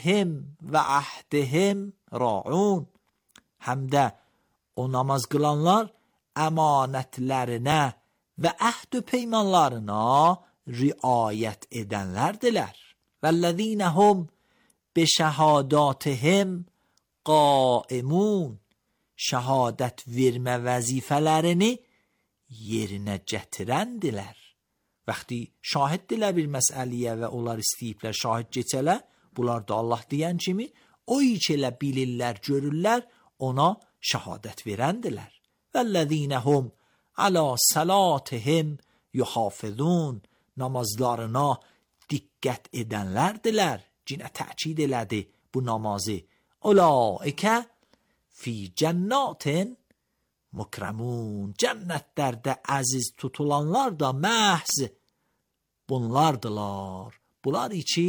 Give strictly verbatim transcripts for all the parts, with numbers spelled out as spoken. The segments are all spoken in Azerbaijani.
him və əhdihim ra'un. Həm də o namaz qılanlar əmanətlərinə və əhd peymanlarına riayət edənlərdirlər. Vəllezîne hum bi şəhadətihim qaimun. Şəhadət vermə vəzifələrini yerinə gətirəndilər. Vaxtı şahiddirlər bir məsələyə və onlar istəyiblər şahid keçələr, bunlar da Allah deyən kimi o iş elə bilirlər, görürlər, ona şəhadət verəndilər. Vəllezîne hum alə salatihim yuhafizun. Namazlarına diqqət edənlərdirlər. Cinə təkid elədi bu namazı. Ulaikə fi cennatin mukramun. Cənnətlərdə əziz tutulanlar da məhz bunlardılar. Bunlar içi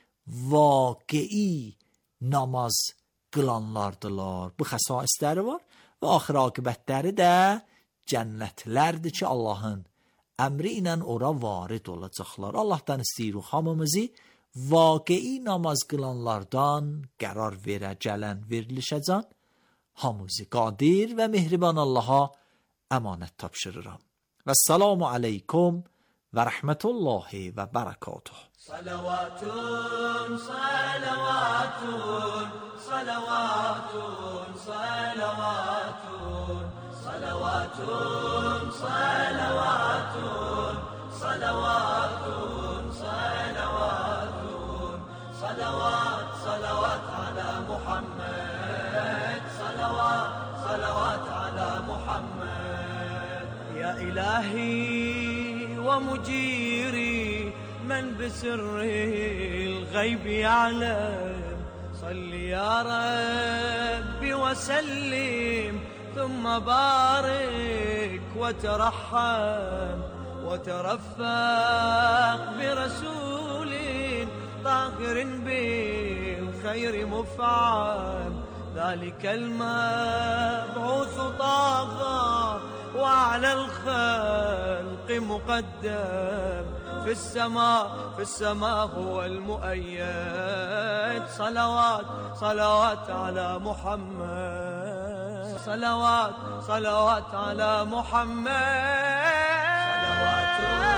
vaqei namaz qılanlardılar. Bu xəsaisləri var və axir aqibətləri də cənnətlərdir ki, Allahın əmri ilə ora varid olacaqlar. Allahdan istəyirik hamımızı vaqei namaz qılanlardan qərar verə gələn verilişəcən hamımızı qadir və mehriban Allaha əmanət tapşırıram. Və salamu aleykum və rəhmətullahi və bərəkatuh. Salavatun, salavatun, salavatun, salavatun, salavatun, salavatun, salavatun, salavatun, salavat, salavat ala Muhammed, salavat, salavat ala Muhammed. Ya ilahi wa mujiri من بسر الغيب يعلم صل يا ربي وسلم ثم بارك وترحم وترفق برسول طاهر بالخير مفعم ذلك المبعوث طاغى وعلى الخلق مقدم في السماء في السماء هو المؤيد صلوات صلوات على محمد صلوات صلوات على محمد صلوات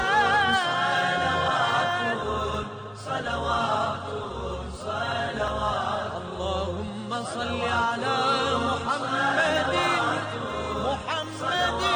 صلوات صلوات صلوات اللهم صل على محمد محمد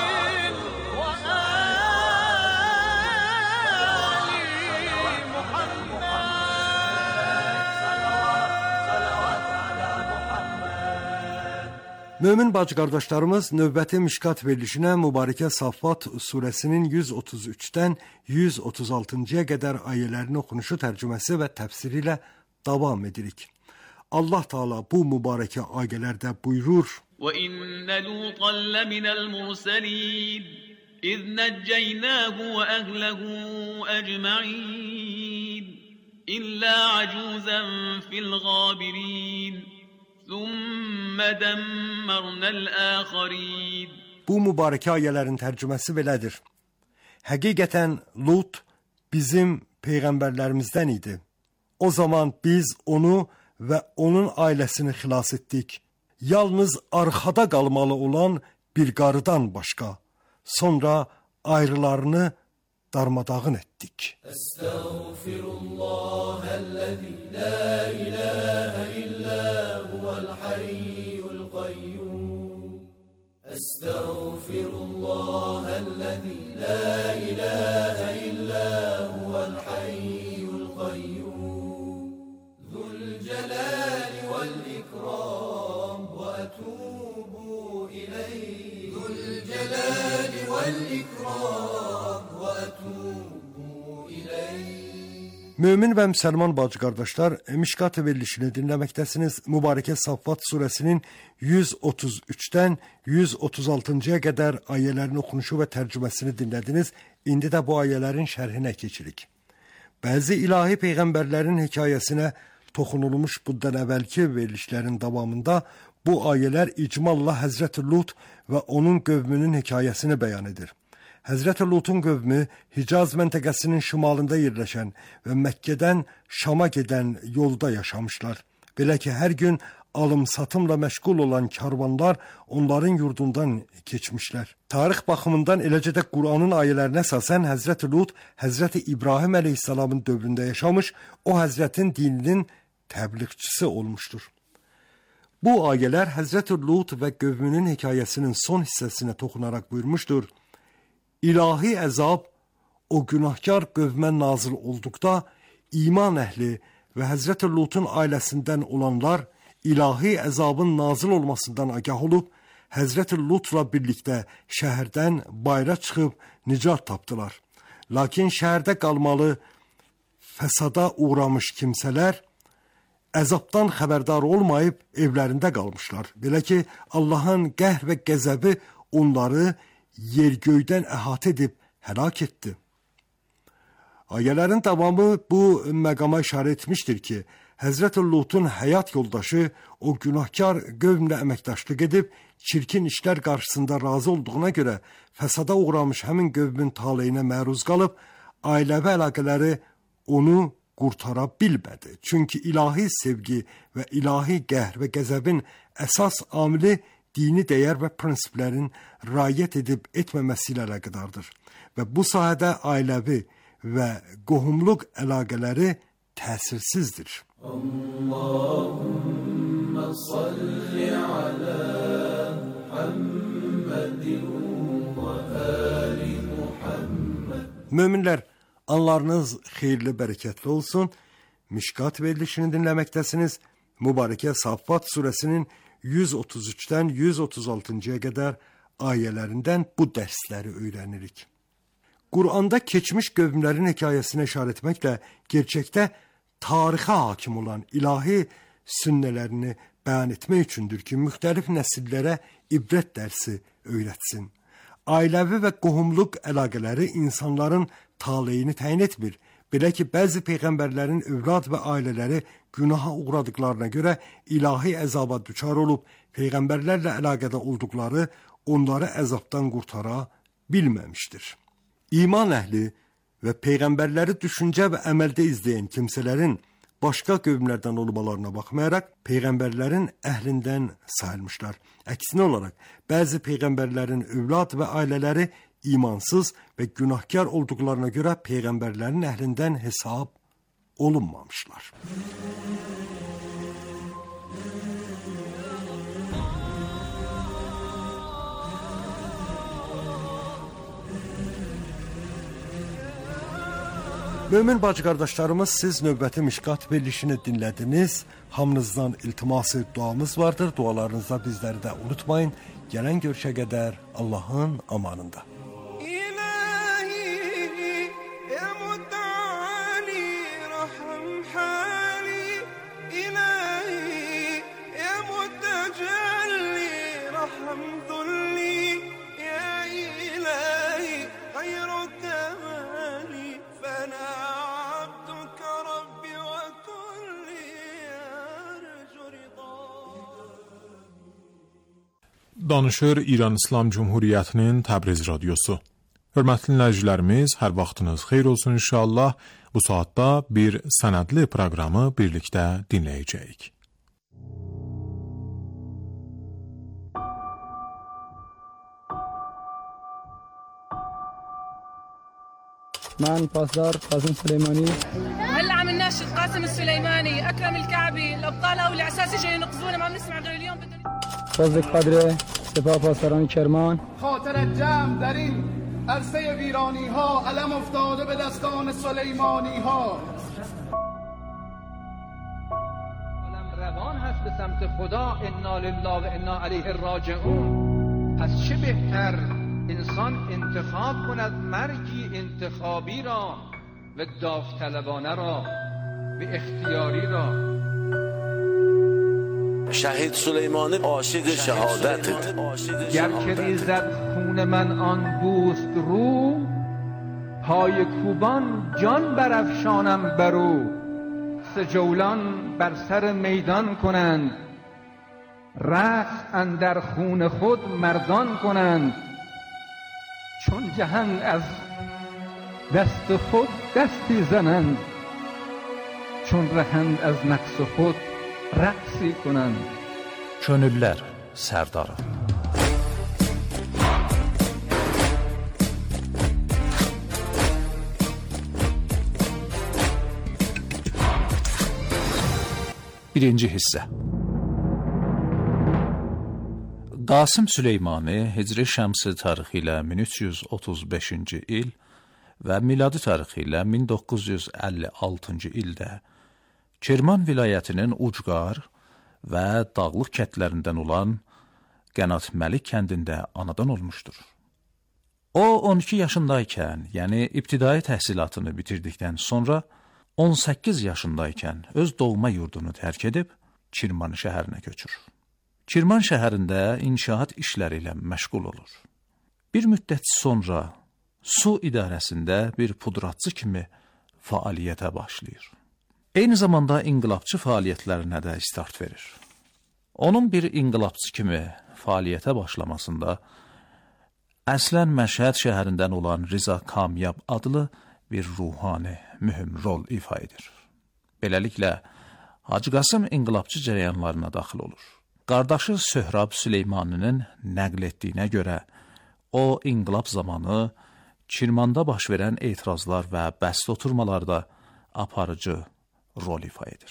Mömin bacı qardaşlarımız, növbəti Mişkat verilişinə Mübarəkə Saffat surəsinin yüz otuz üçdən yüz otuz altıncıya qədər ayələrin oxunuşu, tərcüməsi və təfsiri ilə davam edirik. Allah Teala bu mübarəkə ayələrdə buyurur: Və innə Lutan ləminəl mursəlin İz nəccəynəhu və əhləhu əcməin İllə əcuzən fil qabirin Thumma dammarnal akharin. Bu mübarək ayələrin tərcüməsi belədir. Həqiqətən Lut bizim peyğəmbərlərimizdən idi. O zaman biz onu və onun ailəsini xilas etdik. Yalnız arxada qalmalı olan bir qarıdan başqa. Sonra ayrılarını darmadağın etdik. Estağfirullahellezî la ilahe illa huvel hayyul qayyum. Estağfirullahellezî la ilahe illa huvel hayyul qayyum. Zul celali vel ikram ve etûbû ileyh. Zul celali vel ikram ve etûbû ileyh. Mömin və müsəlman bacı qardaşlar, Mişkat verilişini dinləməkdəsiniz. Mübarəkə Saffat surəsinin yüz otuz üçdən yüz otuz altıncıya qədər ayələrin oxunuşu və tərcüməsini dinlədiniz. İndi də bu ayələrin şərhinə keçirik. Bəzi ilahi peyğəmbərlərin hekayəsinə toxunulmuş bundan əvvəlki verilişlərin davamında bu ayələr icmalla Həzrəti Lut və onun qövmünün hekayəsini bəyan edir. Həzrət Lutun qövmü Hicaz məntəqəsinin şimalında yerləşən və Məkkədən Şama gedən yolda yaşamışlar. Belə ki, hər gün alım-satımla məşğul olan karvanlar onların yurdundan keçmişlər. Tarix baxımından, eləcə də Quranın ayələrinə əsasən Həzrət Lut Həzrət İbrahim əleyhissalamın dövründə yaşamış, o Həzrətin dininin təbliğçisi olmuşdur. Bu ayələr Həzrət Lut və qövmünün hekayəsinin son hissəsinə toxunaraq buyurmuşdur: İlahi əzab o günahkar qövmə nazil olduqda iman əhli və Həzrət Lutun ailəsindən olanlar ilahi əzabın nazil olmasından agah olub, Həzrət Lutla birlikdə şəhərdən bayıra çıxıb nicat tapdılar. Lakin şəhərdə qalmalı fəsada uğramış kimsələr əzabdan xəbərdar olmayıb evlərində qalmışlar. Belə ki, Allahın qəhr və qəzəbi onları yer-göydən əhatə edib həlak etdi. Ayələrin davamı bu məqama işarə etmişdir ki, Həzrət Lutun həyat yoldaşı o günahkar qövmlə əməkdaşlıq edib, çirkin işlər qarşısında razı olduğuna görə fəsada uğramış həmin qövmün taleyinə məruz qalıb, ailəvi əlaqələri onu qurtara bilmədi. Çünki ilahi sevgi və ilahi qəhr və qəzəbin əsas amili dini dəyər və prinsiplərin riayət edib etməməsi ilə əlaqədardır. Və bu sahədə ailəvi və qohumluq əlaqələri təsirsizdir. Allahümme salli ala Muhammedin və ali Muhammed. Möminlər, anlarınız xeyirli, bərəkətli olsun. Mişkat verilişini dinləməkdəsiniz. Mübarəkə Saffat surəsinin yüz otuz üçdən yüz otuz altıncıya qədər ayələrindən bu dərsləri öyrənirik. Quranda keçmiş qövmlərin hekayəsinə işarə etməklə gerçəkdə tarixə hakim olan ilahi sünnələrini bəyan etmək üçündür ki, müxtəlif nəsillərə ibrət dərsi öyrətsin. Ailəvi və qohumluq əlaqələri insanların taleyini təyin etmir. Belə ki, bəzi peyğəmbərlərin övlad və ailələri günaha uğradıqlarına görə ilahi əzaba düçar olub, peyğəmbərlərlə əlaqədə olduqları onları əzabdan qurtara bilməmişdir. İman əhli və peyğəmbərləri düşüncə və əməldə izləyən kimsələrin başqa qövmlərdən olmalarına baxmayaraq, peyğəmbərlərin əhlindən sayılmışlar. Əksinə olaraq, bəzi peyğəmbərlərin övlad və ailələri imansız və günahkar olduqlarına görə peyğəmbərlərin əhlindən hesab olunmamışlar. Mömin bacı qardaşlarımız, siz növbəti Mişkat verilişini dinlədiniz. Hamınızdan iltiması duamız vardır. Dualarınızda bizləri də unutmayın. Gələn görüşə qədər Allahın amanında. Danışır İran İslam Cumhuriyyətinin Təbriz radiosu. Hörmətli dinləyicilərimiz, hər vaxtınız xeyir olsun inşallah. Bu saatda bir sənədli proqramı birlikdə dinləyəcəyik. من پاسدار قاسم سلیمانی هلا عم نناشد قاسم السليماني اكرم الكعبي الابطال او الاعساسي جايين ينقذونا ما بنسمع غير اليوم بدنا فضل قدر سپاه پاسداران کرمان خاطر جمع در این عرصه ویرانی ها علم افتاده به دستان سلیمانی ها. عالم روان هست به سمت خدا. انا لله و انا علیه راجعون. پس چه بهتر انسان انتخاب کند مرگی انتخابی را و داوطلبانه را و اختیاری را. شهید سلیمانی عاشق شهادت گر که ریزد خون من آن دوست رو، پای کوبان جان برافشانم برو. سجولان بر سر میدان کنند، رقص اندر خون خود مردان کنند. چون جهان از دست خود دستی زنند، çün rəhənd az nəqs xud rəqsi kunən. Könüllər sərdarı. Birinci hissə. Qasım Süleymani Hicri Şəmsi tarixi ilə min üç yüz otuz beşinci il və miladi tarixi ilə min doqquz yüz əlli altıncı ildə Kirman vilayətinin Ucqar və dağlıq kəndlərindən olan Qənat Məlik kəndində anadan olmuşdur. O, on iki yaşındaykən, yəni ibtidai təhsilatını bitirdikdən sonra on səkkiz yaşındaykən öz doğma yurdunu tərk edib Kirman şəhərinə köçür. Kirman şəhərində inşaat işləri ilə məşğul olur. Bir müddət sonra su idarəsində bir pudratçı kimi fəaliyyətə başlayır. Eyni zamanda inqilabçı fəaliyyətlərinə də start verir. Onun bir inqilabçı kimi fəaliyyətə başlamasında əslən Məşhəd şəhərindən olan Riza Kamyab adlı bir ruhani mühüm rol ifa edir. Beləliklə, Hacı Qasım inqilabçı cərəyanlarına daxil olur. Qardaşı Söhrab Süleymaninin nəql etdiyinə görə, o, inqilab zamanı Kirmanda baş verən etirazlar və bəst oturmalarda aparıcı rol ifa edir.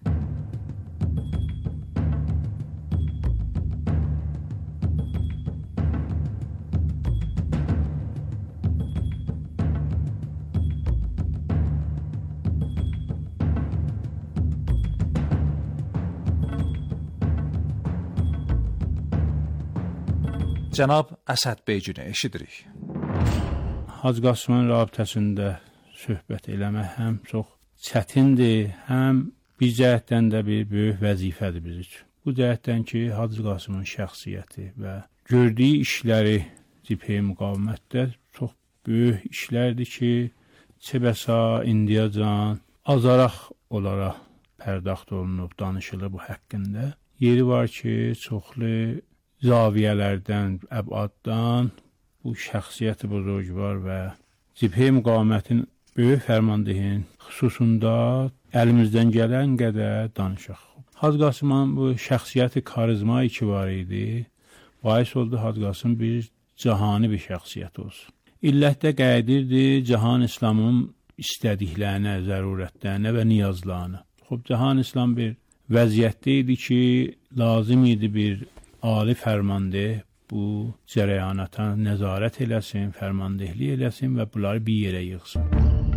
Cənab Əsəd Beygini eşidirik. Hacı Qasımın rabitəsində söhbət eləmək həm çox çətindir, həm bir cəhətdən də bir böyük vəzifədir biz üçün. Bu cəhətdən ki, Hacı Qasımın şəxsiyyəti və gördüyü işləri cibhə müqavimətdə çox böyük işlərdir ki, çəbəsa, indiyacan, azaraq olaraq pərdaxt olunub, danışılır bu haqqında. Yeri var ki, çoxlu zaviyələrdən, əbaddan bu şəxsiyyəti buzurgvar və cibhə müqavimətin böyük fərmandehin xüsusunda əlimizdən gələn qədər danışaq. Hacı Qasımın bu şəxsiyyəti karizma iki var idi. Bais oldu Hacı Qasım bir cahani bir şəxsiyyət olsun. İllətdə qədirdi Cahan İslamın istədiklərinə, zərurətlərinə və niyazlarına. Xub, Cahan İslam bir vəziyyətdə idi ki, lazım idi bir ali fərmandeh bu cərəyanata nəzarət eləsin, fərmandehlik eləsin və bunları bir yerə yığsın.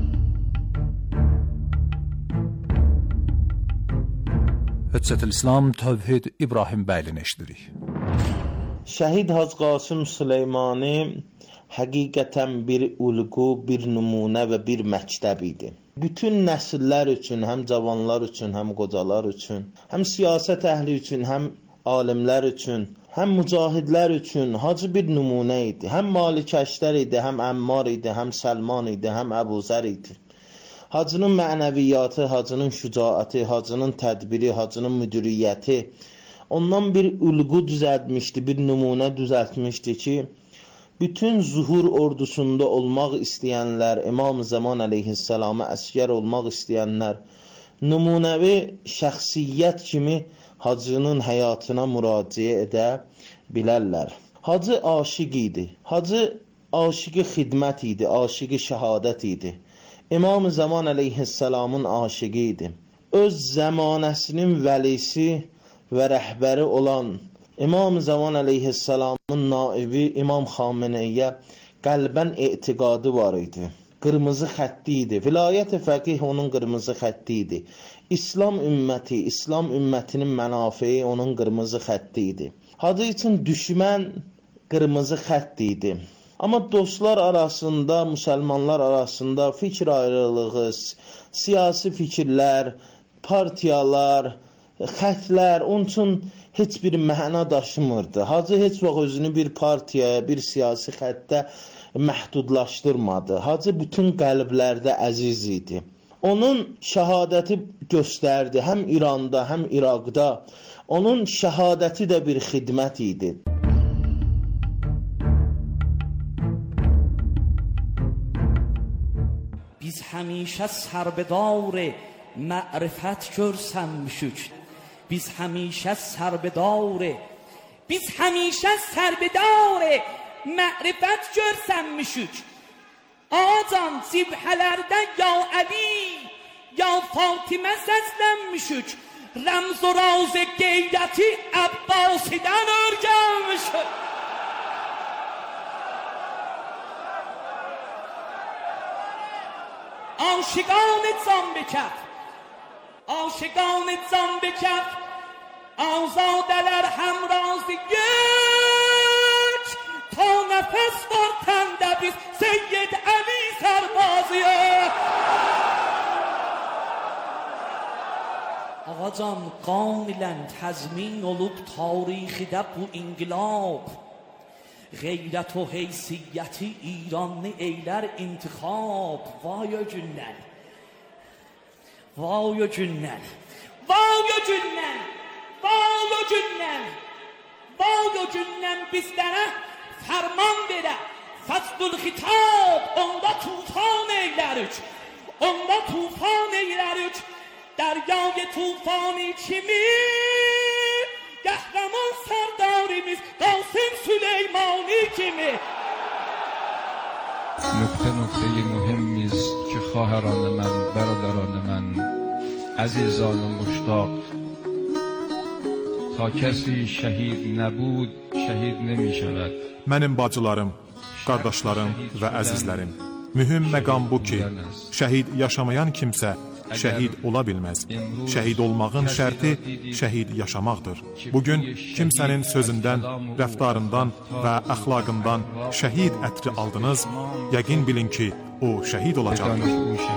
Hüccətül İslam Tövhid İbrahim bəylini eşidirik. Şəhid Hacı Qasım Süleymani həqiqətən bir ulğu, bir nümunə və bir məktəb idi. Bütün nəsillər üçün, həm cavanlar üçün, həm qocalar üçün, həm siyasət əhli üçün, həm alimlər üçün, həm mücahidlər üçün hacı bir nümunə idi. Həm Malikəşlər idi, həm Əmmar idi, həm Səlman idi, həm Əbuzər idi. Hacının mənəviyyatı, hacının şücaəti, hacının tədbiri, hacının müdiriyyəti ondan bir ulğu düzəltmişdi, bir nümunə düzəltmişdi ki, bütün zuhur ordusunda olmaq istəyənlər, İmam Zaman əleyhissalama əsgər olmaq istəyənlər nümunəvi şəxsiyyət kimi hacının həyatına müraciə edə bilərlər. Hacı aşiq idi. Hacı aşiqi xidmət idi, aşiqi şəhadət idi. İmam Zaman əleyhissalamın aşiqi idi. Öz zəmanəsinin vəlisi və rəhbəri olan İmam Zaman əleyhissalamın naibi İmam Xameneyə qəlbən etiqadı var idi. Qırmızı xətti idi. Vilayət-i fəqih onun qırmızı xətti idi. İslam ümməti, İslam ümmətinin mənafeyi onun qırmızı xətti idi. Hacı üçün düşmən qırmızı xətti idi. Amma dostlar arasında, müsəlmanlar arasında fikir ayrılığı, siyasi fikirlər, partiyalar, xətlər onun üçün heç bir məna daşımırdı. Hacı heç vaxt özünü bir partiyaya, bir siyasi xəttə məhdudlaşdırmadı. Hacı bütün qəlblərdə əziz idi. Onun şəhadəti göstərdi, həm İranda, həm İraqda. Onun şəhadəti də bir xidmət idi. همیشه سربدار معرفت görsən müşük. Biz همیشه سربدار Biz همیشه سربدار معرفت görsən müşük. Ağacan cibhələrdə ya Əli, ya Fatimə səslənmişük. Rəmz و راز qeyrəti Əbbasidən örgənmişük. Aşıqan can bekəf, aşıqan can bekəf, azadələr həmrazıyıq. Ta nəfəs var təndə biz Seyyid Əli sərbazıyıq. Ağacan qanilən təzmin olub tarixidə bu inqilab. Qeyrət o heysiyyəti İranlı eylər intikhab. Vay o günlər, vay o günlər, vay o günlər, vay o günlər, vay o günlər bizlərə fərman verə. Fəzdül xitab onda tufan eylərik, onda tufan eylərik. Dəryای tufani kimi qəhrəman sərdarimiz Qasım Süleymani kimi. نکته نکته مهمی است که خواهران من، برادران من، عزیزان مشتاق، تا کسی شهید نبود شهید نمی شود. Mənim bacılarım, qardaşlarım və əzizlərim, mühüm məqam bu ki, şəhid yaşamayan kimsə şəhid ola bilməz. Şəhid olmağın şərti şəhid yaşamaqdır. Bugün kimsənin sözündən, rəftarından və əxlaqından şəhid ətri aldınız, yəqin bilin ki, o şəhid olacaqdır.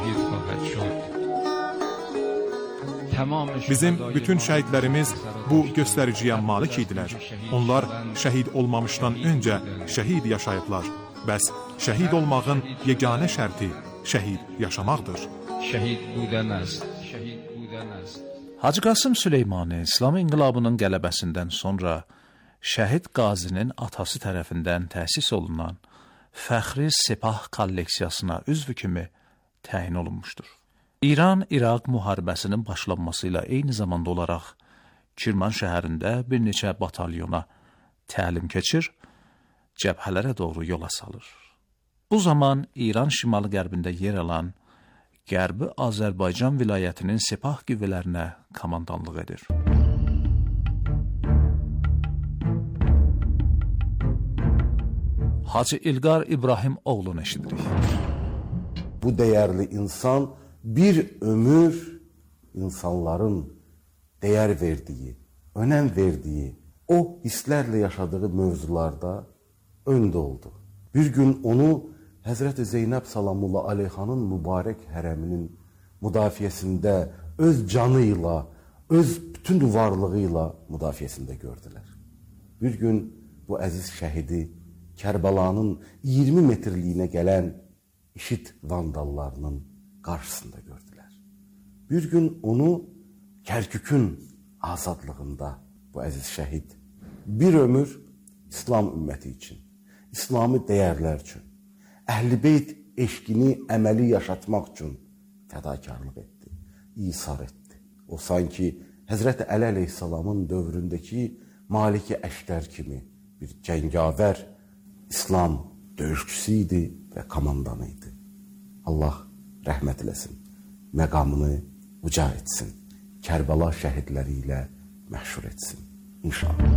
Bizim bütün şəhidlərimiz bu göstəriciyə malik idilər. Onlar şəhid olmamışdan öncə şəhid yaşayıblar. Bəs şəhid olmağın yeganə şərti şəhid yaşamaqdır. Şəhid budən است. Şəhid budən است. Hacı Qasım Süleymani İslam inqilabının qələbəsindən sonra şəhid qazinin atası tərəfindən təsis olunan Fəxri Sepah kolleksiyasına üzvü kimi təyin olunmuşdur. İran-İraq müharibəsinin başlanması ilə eyni zamanda olaraq Kirman şəhərində bir neçə batalyona təlim keçir, cəbhələrə doğru yola salır. Bu zaman İran şimal-qərbində yer alan Qərbi Azərbaycan vilayətinin Sepah qüvvələrinə komandanlıq edir. Hacı İlqar İbrahim oğlunu eşidirik. Bu dəyərli insan bir ömür insanların dəyər verdiyi, önəm verdiyi, o hisslərlə yaşadığı mövzularda öndə oldu. Bir gün onu Həzrəti Zeynəb Salamullah Aleyxanın mübarək hərəminin müdafiəsində öz canı ilə, öz bütün varlığı ilə müdafiəsində gördülər. Bir gün bu əziz şəhidi Kərbəlanın iyirmi metrliyinə gələn işid vandallarının qarşısında gördülər. Bir gün onu Kərkükün azadlığında bu əziz şəhid bir ömür İslam ümməti üçün, İslami dəyərlər üçün, Əhl-i Beyt eşqini əməli yaşatmaq üçün fədakarlıq etdi, isar etdi. O sanki Həzrəti Əli əleyhissalamın dövründəki Maliki Əşqər kimi bir cəngavər İslam döyüşçüsü idi və komandanı idi. Allah rəhmət eləsin, məqamını uca etsin, Kərbəla şəhidləri ilə məhşur etsin, inşallah.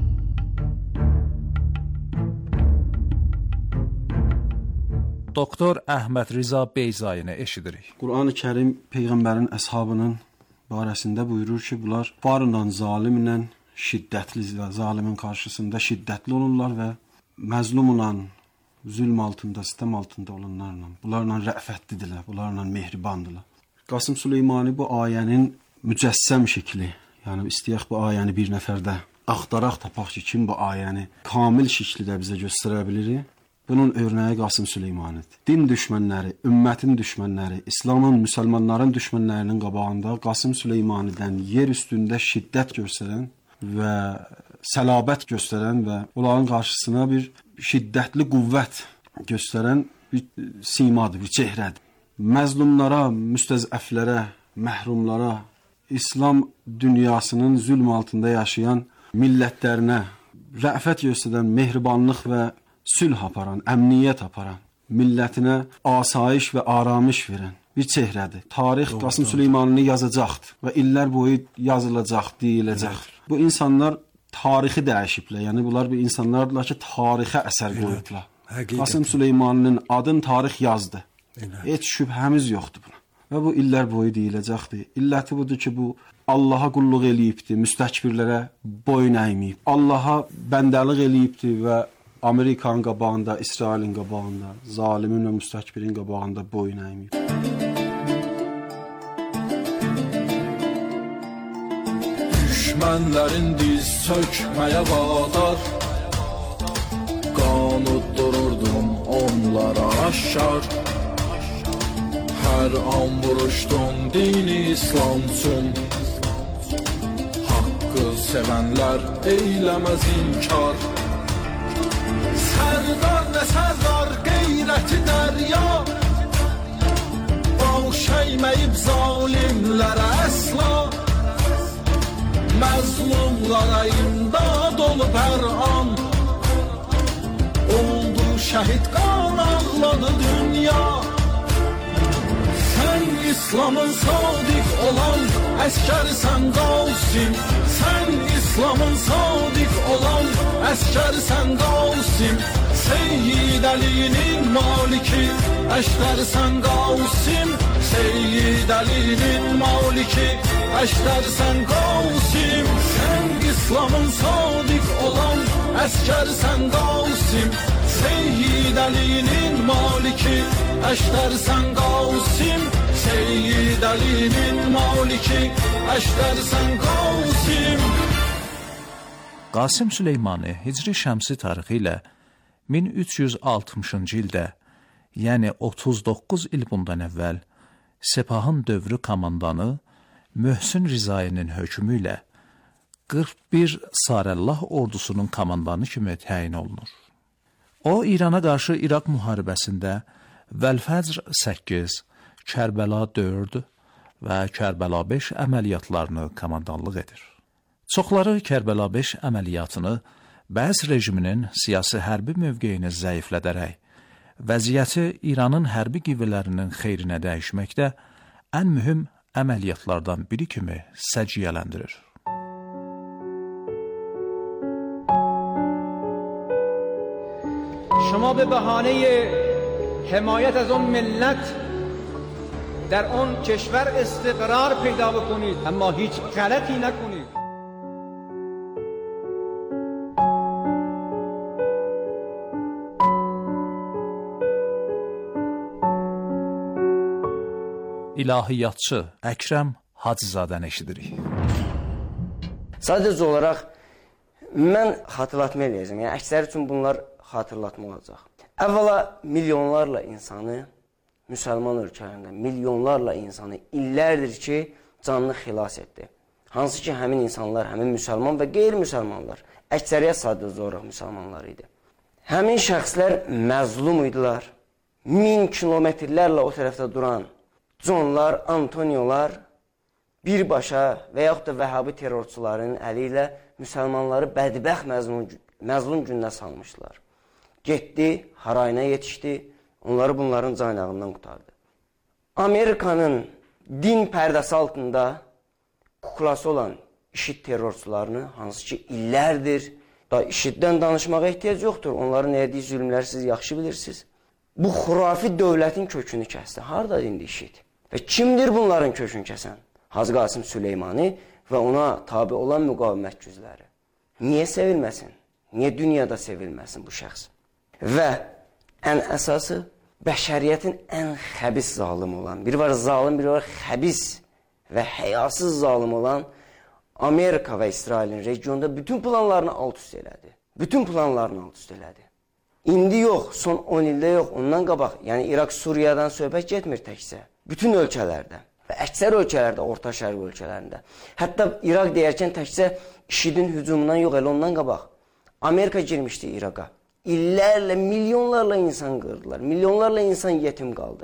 Doktor Əhməd Rıza Beyzayını eşidirik. Qur'an-ı Kərim Peyğəmbərin əshabının barəsində buyurur ki, bunlar varla zalimlə şiddətli, zalimin qarşısında şiddətli olurlar və məzlumla, zülm altında, sistem altında olanlarla, bunlarla rəfətlidirlər, bunlarla mehribandırlar. Qasım Süleymani bu ayənin mücəssəm şəkli, yəni istəyək bu ayəni bir nəfərdə axtaraq tapaq ki, kim bu ayəni kamil şəkildə bizə göstərə bilir. Bunun örnəyi Qasım Süleymanidir. Din düşmənləri, ümmətin düşmənləri, İslamın, müsəlmanların düşmənlərinin qabağında Qasım Süleymanidən yer üstündə şiddət göstərən və səlabət göstərən və onların qarşısına bir şiddətli qüvvət göstərən bir simadır, bir çehrədir. məzlumlara, müstəzəflərə, məhrumlara, İslam dünyasının zülm altında yaşayan millətlərinə rəfət göstərən, mehribanlıq və sülh aparan, əmniyyət aparan, millətinə asayiş və aramış verən bir çehrədir. Tarix doğru, Qasım doğru. Süleymanini yazacaqdır və illər boyu yazılacaq, deyiləcək. Evet. Bu insanlar tarixi dəyişiblər. Yəni bunlar bir insanlardılar ki, tarixə əsər qoyublar. Evet. Qasım Süleymaninin adını tarix yazdı. Evet. Heç şübhəmiz yoxdur buna. Və bu illər boyu deyiləcəkdir. İlləti budur ki, bu Allaha qulluq eləyibdir, müstəkbirlərə boyun əyməyib. Allaha bəndəlik eləyibdir və Amerikanın qabağında, İsrailin qabağında, zalimin və müstəkbirin qabağında boyun əyməyib. Düşmənlərin diz çökməyə vadar, qanut dururdum onlara aşkar. Hər an vuruşdum dini İslam üçün, haqqı sevənlər eyləməz inkar. Sərdar nə sərdar qeyrəti dərya, baş əyməyib zalimlərə əsla. Məzlumlara imdad olub hər an, oldu şəhid qan ağladı dünya. Sən İslamın sadiq olan əskərsən Qasim, sən İslamın sadiq olan əskərsən Qasim, Seyyid Əlinin maliki əşdərsən Qasim, Seyyid Əlinin maliki əşdərsən Qasim, sən İslamın sadiq olan əskərsən Qasim, Seyyid Əlinin maliki əşdərsən Qasim, Seyyid Əlinin maliki əşdərsən Qasim. Qasım Süleymani Hicri Şəmsi tarixi ilə min üç yüz altmışıncı ildə, yəni otuz doqquz il bundan əvvəl Sepahın dövrü komandanı Möhsün Rizayinin hökmü ilə qırx bir Sarəllah ordusunun komandanı kimi təyin olunur. O, İrana qarşı İraq müharibəsində Vəl-Fəcr səkkiz, Kərbəla dörd və Kərbəla beş əməliyyatlarını komandanlıq edir. Çoxları Kərbəla beş əməliyyatını Bəs rejiminin siyasi hərbi mövqeyini zəiflədərək, vəziyyəti İranın hərbi qivvələrinin xeyrinə dəyişməkdə ən mühüm əməliyyatlardan biri kimi səciyyələndirir. شما به بهانه حمایت از اون ملت در اون کشور استقرار پیدا بکنید، اما هیچ غلطی نکنید. İlahiyyatçı Əkrəm Hacızadən eşidirik. Sadəcə olaraq mən xatırlatma eləyəcəm. Yəni əksər üçün bunlar xatırlatma olacaq. Əvvəla milyonlarla insanı, müsəlman ölkələrində milyonlarla insanı illərdir ki, canını xilas etdi. Hansı ki, həmin insanlar, həmin müsəlman və qeyri-müsəlmanlar, əksəriyyət sadəcə olaraq müsəlmanlar idi. Həmin şəxslər məzlum idilər. Min kilometrlərlə o tərəfdə duran Conlar, Antoniolar birbaşa və yaxud da vəhabi terrorçuların əli ilə müsəlmanları bədbəxt məzlum, məzlum gününə salmışlar. Getdi, harayına yetişdi, onları bunların caynağından qutardı. Amerikanın din pərdəsi altında kuklası olan IŞİD terrorçularını, hansı ki illərdir, da IŞİDdən danışmağa ehtiyac yoxdur, onların elədiyi zülmləri siz yaxşı bilirsiniz. Bu xurafi dövlətin kökünü kəsdi. Harada indi IŞİD? Və kimdir bunların kökünü kəsən? Hacı Qasım Süleymani və ona tabi olan müqavimət gücləri. Niyə sevilməsin? Niyə dünyada sevilməsin bu şəxs? Və ən əsası, bəşəriyyətin ən xəbis zalim olan, biri var zalim, biri var xəbis və həyasız zalim olan Amerika və İsrailin regionda bütün planlarını alt-üst elədi. Bütün planlarını alt-üst elədi. İndi yox, son on ildə yox, ondan qabaq, yəni İraq, Suriyadan söhbət getmir təkcə. Bütün ölkələrdə və əksər ölkələrdə, Orta Şərq ölkələrində. Hətta İraq deyərkən təkcə IŞİDin hücumundan yox, elə ondan qabaq. Amerika girmişdi İraqa. İllərlə, milyonlarla insan qırdılar. Milyonlarla insan yetim qaldı.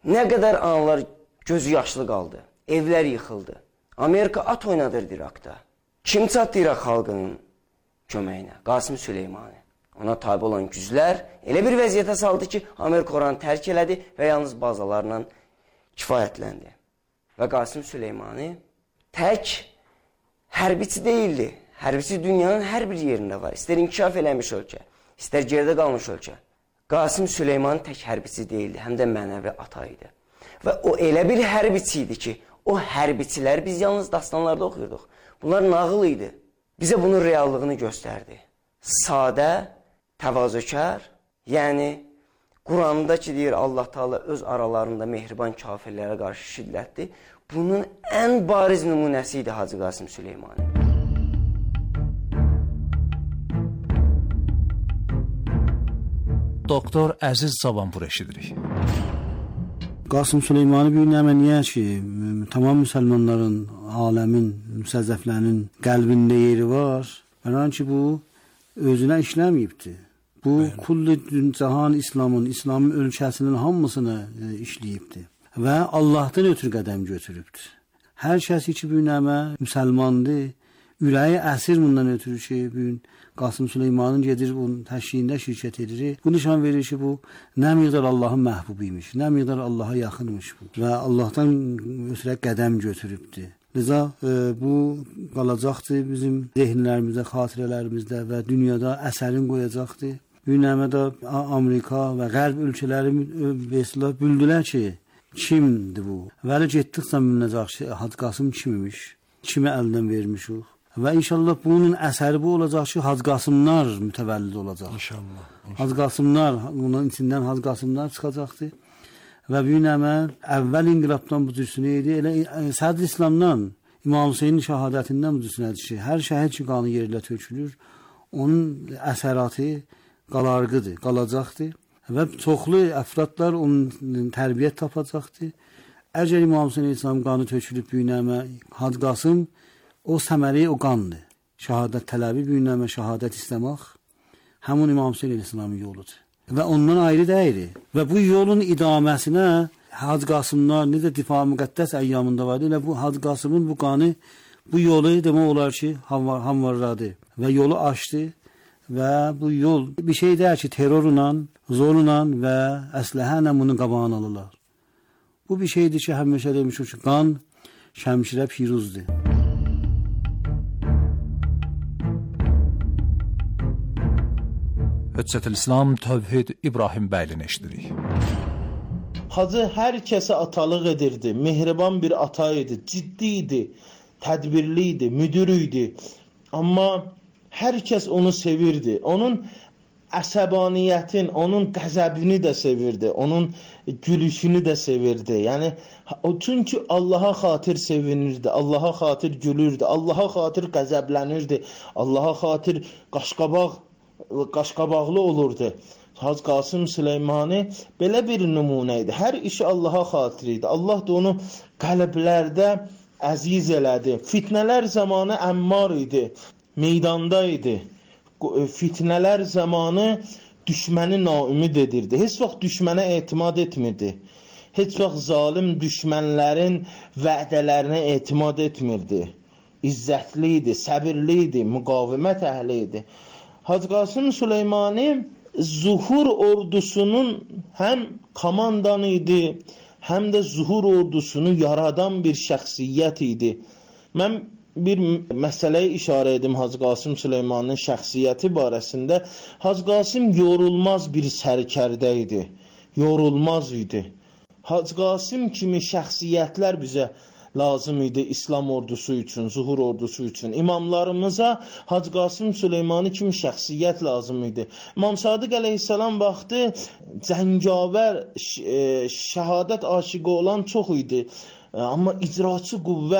Nə qədər analar gözü yaşlı qaldı. Evlər yıxıldı. Amerika at oynadır Irakda. Kim çatdı İraq xalqının köməyinə? Qasım Süleymani. Ona tabi olan güclər elə bir vəziyyətə saldı ki, Amerika oranı tərk elədi və yalnız bazalarla kifayətləndi. Və Qasım Süleymani tək hərbiçi deyildi. Hərbiçi dünyanın hər bir yerində var. İstər inkişaf eləmiş ölkə, istər geridə qalmış ölkə. Qasım Süleymani tək hərbiçi deyildi, həm də mənəvi ata idi. Və o elə bir hərbiçi idi ki, o hərbiçilər biz yalnız dastanlarda oxuyurduq. Bunlar nağıl idi. Bizə bunun reallığını göstərdi. Sadə, təvazökar, yəni Quranda ki deyir Allah Taala öz aralarında mehriban kafirlərə qarşı şiddətli. Bunun ən bariz nümunəsi idi Hacı Qasım Süleymani. Doktor Əziz Cavanpur eşidirik. Qasım Süleymani bir nəməniyə ki, tamam müsəlmanların, aləmin, müsəzzəflərinin qəlbində yeri var. Bəlan ki, bu özünə işləməyibdir. Bu, kulli cahan İslamın, İslamın ölkəsinin hamısını e, işləyibdir. Və Allahdan ötürü qədəm götürübdür. Hər kəs ki, bu nəmə müsəlmandır, ürəyi əsir bundan ötürü ki, bu Qasım Süleymanın gedir bunun təşkilində şirkət edir. Bu nişan verir ki, bu nə miqdar Allahın məhbubuymuş, nə miqdar Allaha yaxınmış bu və Allahdan ötürə qədəm götürübdür. Liza e, bu qalacaqdır bizim zehnlərimizdə, xatirələrimizdə və dünyada əsərin qoyacaqdır. Bu nəmədə Amerika və qərb ölkələri vesile bildilər ki, kimdir bu? Vəli getdikcə bilinəcək ki, Hacı Qasım kimmiş, kimi əldən vermişik. Və inşallah bunun əsəri bu olacaq ki, Hacı Qasımlar mütəvəllid olacaq. İnşallah. Hacı Qasımlar, onun içindən Hacı Qasımlar çıxacaqdır. Və bu nəmə əvvəl inqilabdan bu cüsünü idi, elə Sədr İslamdan, İmam Hüseynin şəhadətindən bu cüsünədir ki, hər şəhid ki, qanı yerlə tökülür, onun əsəratı qalarqıdır, qalacaqdır və çoxlu əfradlar onun tərbiyyət tapacaqdır. Əgər İmam Hüseynin İslam qanı tökülüb bu nəmə Hacı Qasım, o səməri, o qandır. Şəhadət tələbi, bu nəmə şəhadət istəmək, həmin İmam Hüseyin İslamın yoludur. Və ondan ayrı deyil. Və bu yolun idaməsinə Hacı Qasımlar necə difa müqəddəs əyyamında vardı, elə bu Hacı Qasımın bu qanı, bu yolu demək olar ki, hamvarladı və yolu açdı və bu yol bir şey deyir ki, terrorla, zorla və əsləhənlə bunu qabağını alırlar. Bu bir şeydir ki, həmişə demişik ki, qan şəmşirə piruzdur. Hüccətül İslam Tövhid İbrahim bəylini eşidirik. Hacı hər kəsə atalıq edirdi, mehriban bir ata idi, ciddi idi, tədbirli idi, müdür idi. Amma hər kəs onu sevirdi. Onun əsəbaniyyətin, onun qəzəbini də sevirdi, onun gülüşünü də sevirdi. Yəni, o çünki Allaha xatir sevinirdi, Allaha xatir gülürdü, Allaha xatir qəzəblənirdi, Allaha xatir qaşqabaq qaşqabaqlı olurdu. Hacı Qasım Süleymani belə bir nümunə idi. Hər işi Allaha xatir idi. Allah da onu qəlblərdə əziz elədi. Fitnələr zamanı əmmar idi, meydanda idi. Fitnələr zamanı düşməni naümid edirdi. Heç vaxt düşmənə etimad etmirdi. Heç vaxt zalim düşmənlərin vədələrinə etimad etmirdi. İzzətli idi, səbirli idi, müqavimət əhli idi. Hacı Qasım Süleymani Zuhur ordusunun həm komandanı idi, həm də Zuhur ordusunu yaradan bir şəxsiyyət idi. Mən bir məsələyə işarə edim Hacı Qasım Süleymanın şəxsiyyəti barəsində. Hacı Qasım yorulmaz bir sərkərdə idi, yorulmaz idi. Hacı Qasım kimi şəxsiyyətlər bizə lazım idi İslam ordusu üçün, Zuhur ordusu üçün. İmamlarımıza Hacı Qasım Süleymani kimi şəxsiyyət lazım idi. İmam Sadiq əleyhissalam vaxtı cəngavər, şəhadət aşiqi olan çox idi. Amma icraçı qüvvə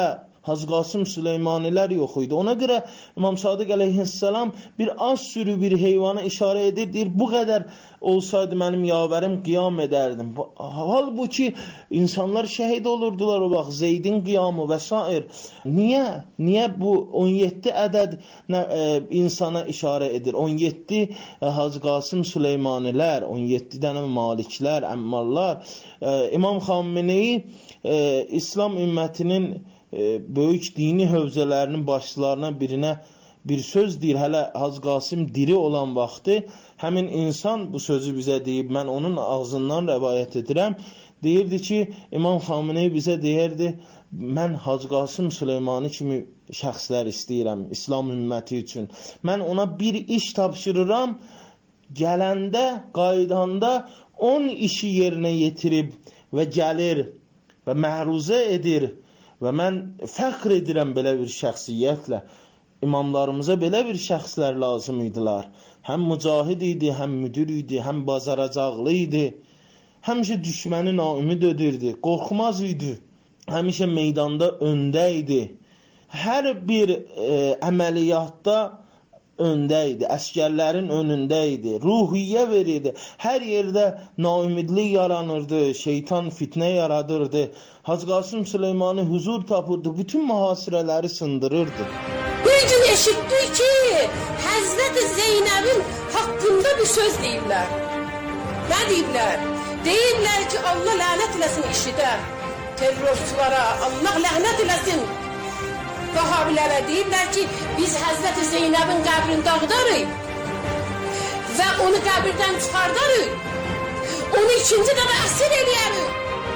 Hacı Qasım Süleymanilər yox idi. Ona görə İmam Sadiq əleyhissalam bir az sürü bir heyvana işarə edir, deyir, bu qədər olsaydı mənim yavərim qiyam edərdim. Halbuki insanlar şəhid olurdular o vaxt, Zeydin qiyamı və s. Niyə? Niyə bu on yeddi ədəd nə, e, insana işarə edir? on yeddi e, Hacı Qasım Süleymanilər, on yeddi dənə Maliklər, Əmmarlar. E, İmam Xameneyi e, İslam ümmətinin e, böyük dini hövzələrinin başçılarına birinə bir söz deyir. Hələ Hacı Qasım diri olan vaxtı həmin insan bu sözü bizə deyib, mən onun ağzından rəvayət edirəm. Deyirdi ki, İmam Xameneyi bizə deyirdi, mən Hacı Qasım Süleymani kimi şəxslər istəyirəm İslam ümməti üçün. Mən ona bir iş tapşırıram, gələndə, qaydanda on işi yerinə yetirib və gəlir və məhruzə edir və mən fəxr edirəm belə bir şəxsiyyətlə. İmamlarımıza belə bir şəxslər lazım idilər. Həm mücahid idi, həm müdür idi, həm bazaracaqlı idi. Həmişə düşməni naümid edirdi, qorxmaz idi. Həmişə meydanda öndə idi. Hər bir e, əməliyyatda öndə idi, əskərlərin önündə idi, ruhiyyə verirdi. Hər yerdə naümidlik yaranırdı, şeytan fitnə yaradırdı. Hacı Qasım Süleymani huzur tapırdı, bütün mühasirələri sındırırdı. Bir gün eşitdik ki, Həzrət-i Zeynəbin haqqında bir söz deyirlər. Nə deyirlər? Deyirlər ki, Allah lənət eləsin işidə, terrorçulara, Allah lənət eləsin. Vahabilərə deyirlər ki, biz Həzrət-i Zeynəbin qəbrini dağıdarıq və onu qəbirdən çıxardarıq, onu ikinci dəfə əsir eləyərik.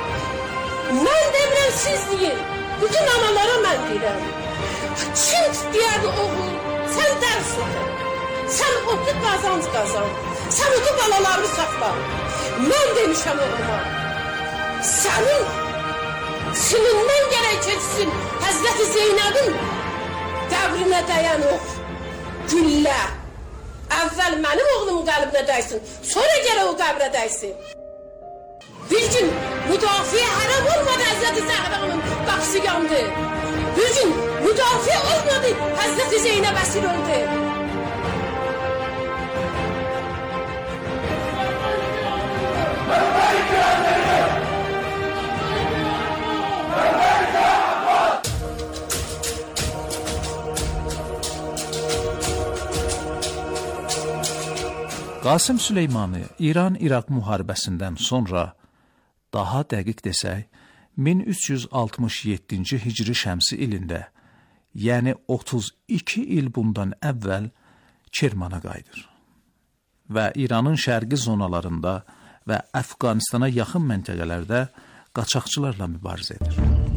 Mən demirəm, siz deyin, bütün analara mən deyirəm. Kim deyərdi oğul, sən dərs oxu, sən otu qazanc qazan, sən otu balalarını saxla. Mən demişəm oğluma, sənin sinindən gərək keçsin Həzrət-i Zeynəbin qəbrinə dəyən ox, güllə. Əvvəl mənim oğlumun qəlbinə dəysin, sonra gərək o qəbrə dəysin. Bir gün müdafiə hərəm olmadı Həzrət-i Zəhranın qapısı yandı. Bir gün müdafiə olmadı Həzrət-i Zeynəb əsir öldü. Qasım Süleymani İran-İraq müharibəsindən sonra, daha dəqiq desək, min üç yüz altmış yeddinci hicri şəmsi ilində, yəni otuz iki il bundan əvvəl Kermana qayıdır və İranın şərqi zonalarında və Əfqanistana yaxın məntəqələrdə qaçaqçılarla mübarizə edir.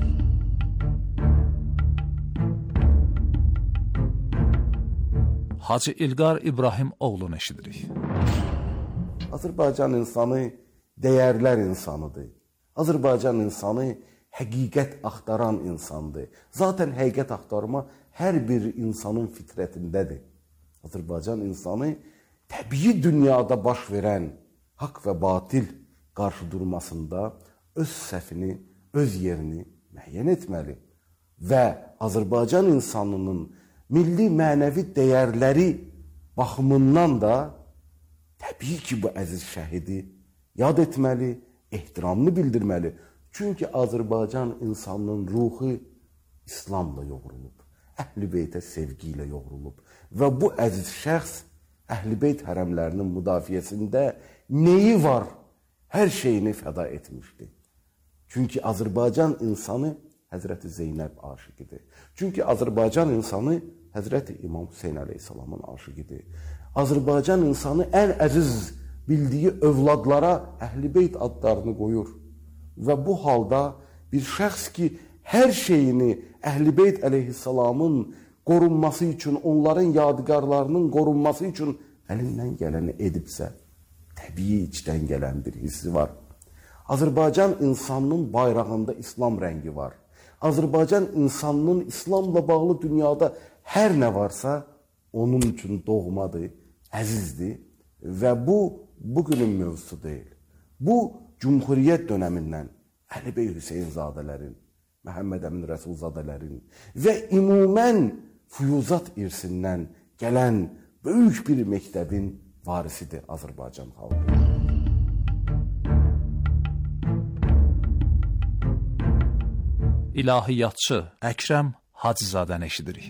Hacı İlqar İbrahim oğlunu eşidirik. Azərbaycan insanı dəyərlər insanıdır. Azərbaycan insanı həqiqət axtaran insandır. Zaten həqiqət axtarma hər bir insanın fitrətindədir. Azərbaycan insanı təbii dünyada baş verən haqq və batil qarşı durmasında öz səhvini, öz yerini müəyyən etməli və Azərbaycan insanının milli mənəvi dəyərləri baxımından da təbii ki, bu əziz şəhidi yad etməli, ehtiramını bildirməli. Çünki Azərbaycan insanının ruhu İslamla yoğrulub, Əhl-i Beytə sevgi ilə yoğrulub və bu əziz şəxs Əhl-i Beyt hərəmlərinin müdafiəsində neyi var, hər şeyini fəda etmişdi. Çünki Azərbaycan insanı Həzrəti Zeynəb aşiqidir. Çünki Azərbaycan insanı Həzrəti İmam Hüseyin əleyhissalamın aşiqidir. Azərbaycan insanı ən əziz bildiyi övladlara Əhl-i Beyt adlarını qoyur. Və bu halda bir şəxs ki, hər şeyini Əhl-i Beyt əleyhissalamın qorunması üçün, onların yadigarlarının qorunması üçün əlindən gələni edibsə, təbii içdən gələn bir hissi var. Azərbaycan insanının bayrağında İslam rəngi var. Azərbaycan insanının İslamla bağlı dünyada hər nə varsa, onun üçün doğmadır, əzizdir və bu, bugünün mövzusu deyil. Bu, Cumhuriyyət dönəmindən Əli bəy Hüseynzadələrin Məhəmməd Əmin Rəsulzadələrin və ümumən Füyuzat irsindən gələn böyük bir məktəbin varisidir Azərbaycan xalqı. İlahiyyatçı Əkrəm Hacızadən eşidirik.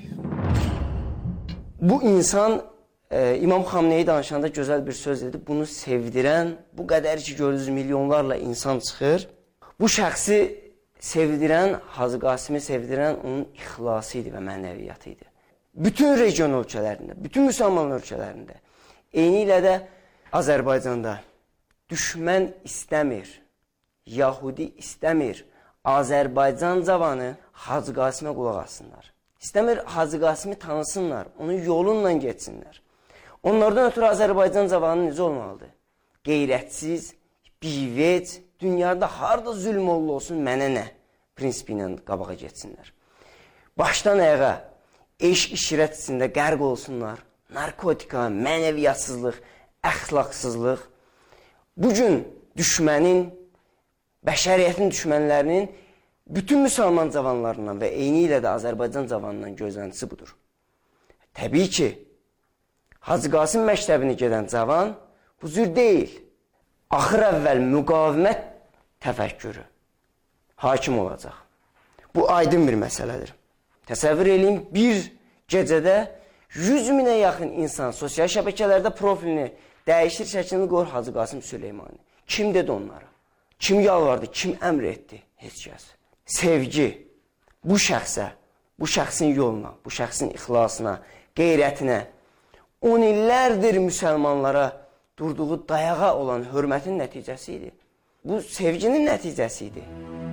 Bu insan e, İmam Xamneyi danışanda gözəl bir söz dedi. Bunu sevdirən, bu qədər ki görürüz milyonlarla insan çıxır. Bu şəxsi sevdirən, Hacı Qasimi sevdirən onun ixlası idi və mənəviyyatı idi. Bütün region ölkələrində, bütün müsəlman ölkələrində, eyni ilə də Azərbaycanda düşmən istəmir, Yahudi istəmir, Azərbaycan cavanı Hacı Qasimə qulaq assınlar. İstəmir Hacı Qasimi tanısınlar, onun yolunla getsinlər. Onlardan ötürü Azərbaycan cavanı necə olmalıdır? Qeyrətsiz, bivec, dünyada harada zülm olsun, mənə nə? Prinsipi ilə qabağa getsinlər. Başdan ayağa, eşq işrət içində qərq olsunlar, narkotika, mənəviyyatsızlıq, əxlaqsızlıq. Bugün düşmənin, bəşəriyyətin düşmənlərinin bütün müsəlman cavanlarından və eyni ilə də Azərbaycan cavanından gözləntisi budur. Təbii ki, Hacı Qasim məktəbini gedən cavan bu cür deyil. Axır əvvəl müqavimət təfəkkürü hakim olacaq. Bu aydın bir məsələdir. Təsəvvür edin, bir gecədə yüz minə yaxın insan sosial şəbəkələrdə profilini dəyişir, şəklini qoyur Hacı Qasim Süleymani. Kim dedi onlara? Kim yalvardı, kim əmr etdi? Heç kəs. Sevgi bu şəxsə, bu şəxsin yoluna, bu şəxsin ixlasına, qeyrətinə, on illərdir müsəlmanlara durduğu dayağa olan hörmətin nəticəsi idi. Bu sevginin nəticəsi idi.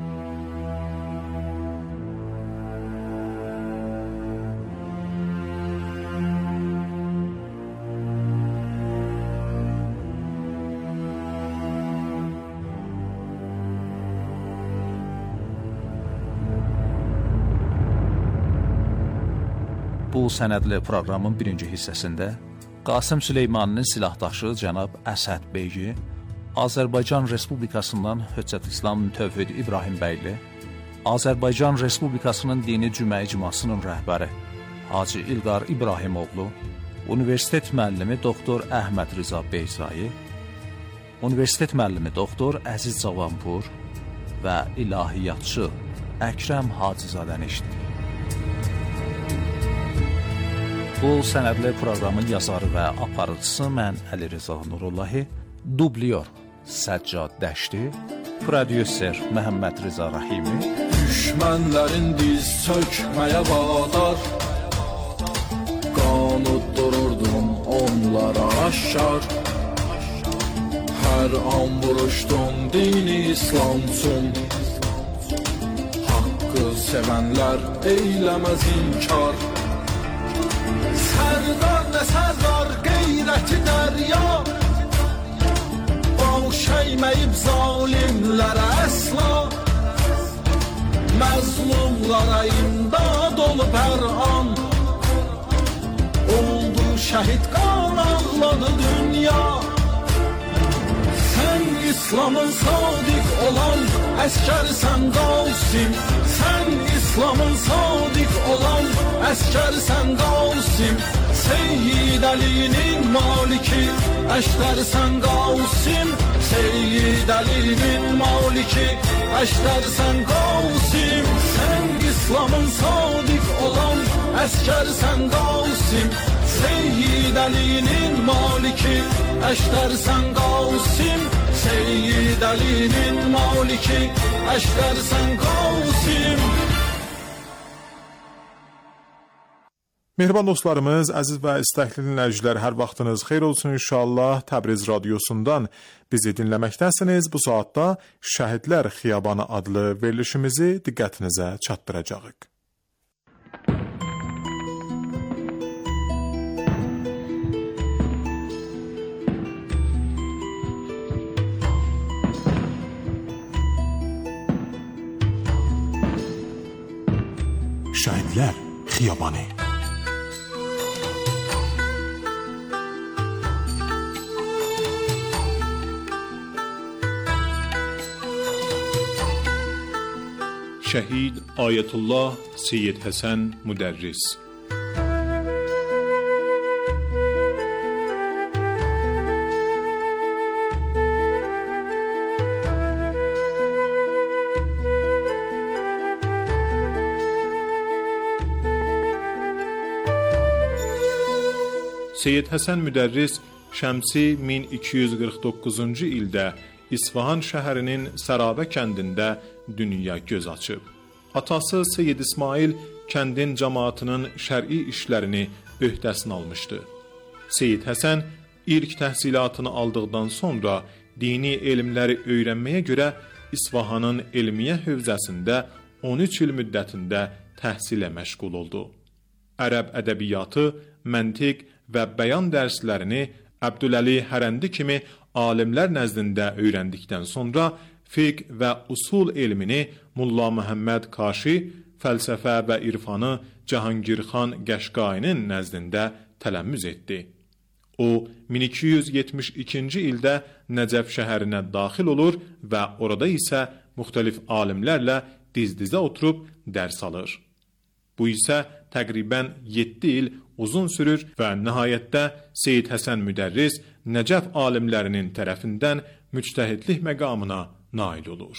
Bu sənədli proqramın birinci hissəsində Qasım Süleymaninin silahdaşı cənab Əsəd Beygi, Azərbaycan Respublikasından Höccət İslam Tövhid İbrahim bəyli, Azərbaycan Respublikasının Dini Cümə İcmasının rəhbəri Hacı İlqar İbrahimoğlu, Universitet müəllimi doktor Əhməd Rıza Beyzai, Universitet müəllimi doktor Əziz Cavanpur və ilahiyyatçı Əkrəm Hacızadən eşitdik. Bu sənədli proqramın yazarı və aparıcısı mən Əli Rıza Nurullahi, dublyor Səccad Dəşti, prodüser Məhəmməd Rıza Rahimi. Düşmənlərin diz çökməyə vadar, qanut dururdum onlara aşkar. Hər an vuruşdum dini İslam üçün, haqqı sevənlər eyləməz inkar. Sərdar nə sərdar qeyrəti dərya, baş əyməyib zalimlərə əsla. Məzlumlara imdad olub hər an, oldu şəhid qan ağladı dünya. Sən İslamın sadiq olan əskərsən Qasim, sən İslamın sadiq olan əskərsən Qasim, Seyyid Əlinin maliki əşdərsən Qasim, Seyyid Əlinin maliki əşdərsən Qasim, sən İslamın sadiq olan əskərsən Qasim, Seyyid Əlinin maliki əşdərsən Qasim, Seyyid Əlinin maliki əşdərsən Qasim. Mehriban dostlarımız, əziz və istəkli dinləyicilər, hər vaxtınız xeyir olsun inşallah. Təbriz radiosundan bizi dinləməkdəsiniz. Bu saatda Şəhidlər Xiyabanı adlı verilişimizi diqqətinizə çatdıracağıq. Şəhidlər Xiyabanı. شهید آیت الله سید حسن مدرس. Seyyid Həsən Müdərris Şəmsi min iki yüz qırx doqquzuncu ildə İsfahan şəhərinin Sərabə kəndində dünya göz açıb. Atası Seyyid İsmail kəndin cəmaatının şər'i işlərini öhdəsinə almışdı. Seyyid Həsən ilk təhsilatını aldıqdan sonra dini elmləri öyrənməyə görə İsfahanın elmiyə hövzəsində on üç il müddətində təhsilə məşğul oldu. Ərəb ədəbiyyatı, məntiq və bəyan dərslərini Əbdüləli Hərəndi kimi alimlər nəzdində öyrəndikdən sonra fiqh və usul elmini Mulla Məhəmməd Kaşi, fəlsəfə və irfanı Cahangirxan Qəşqainin nəzdində tələmmüz etdi. O, min iki yüz yetmiş ikinci ildə Nəcəf şəhərinə daxil olur və orada isə müxtəlif alimlərlə diz-dizə oturub dərs alır. Bu isə təqribən yeddi il uzun sürür və nəhayətdə Seyyid Həsən Müdərris Nəcəf alimlərinin tərəfindən müctəhidlik məqamına nail olur.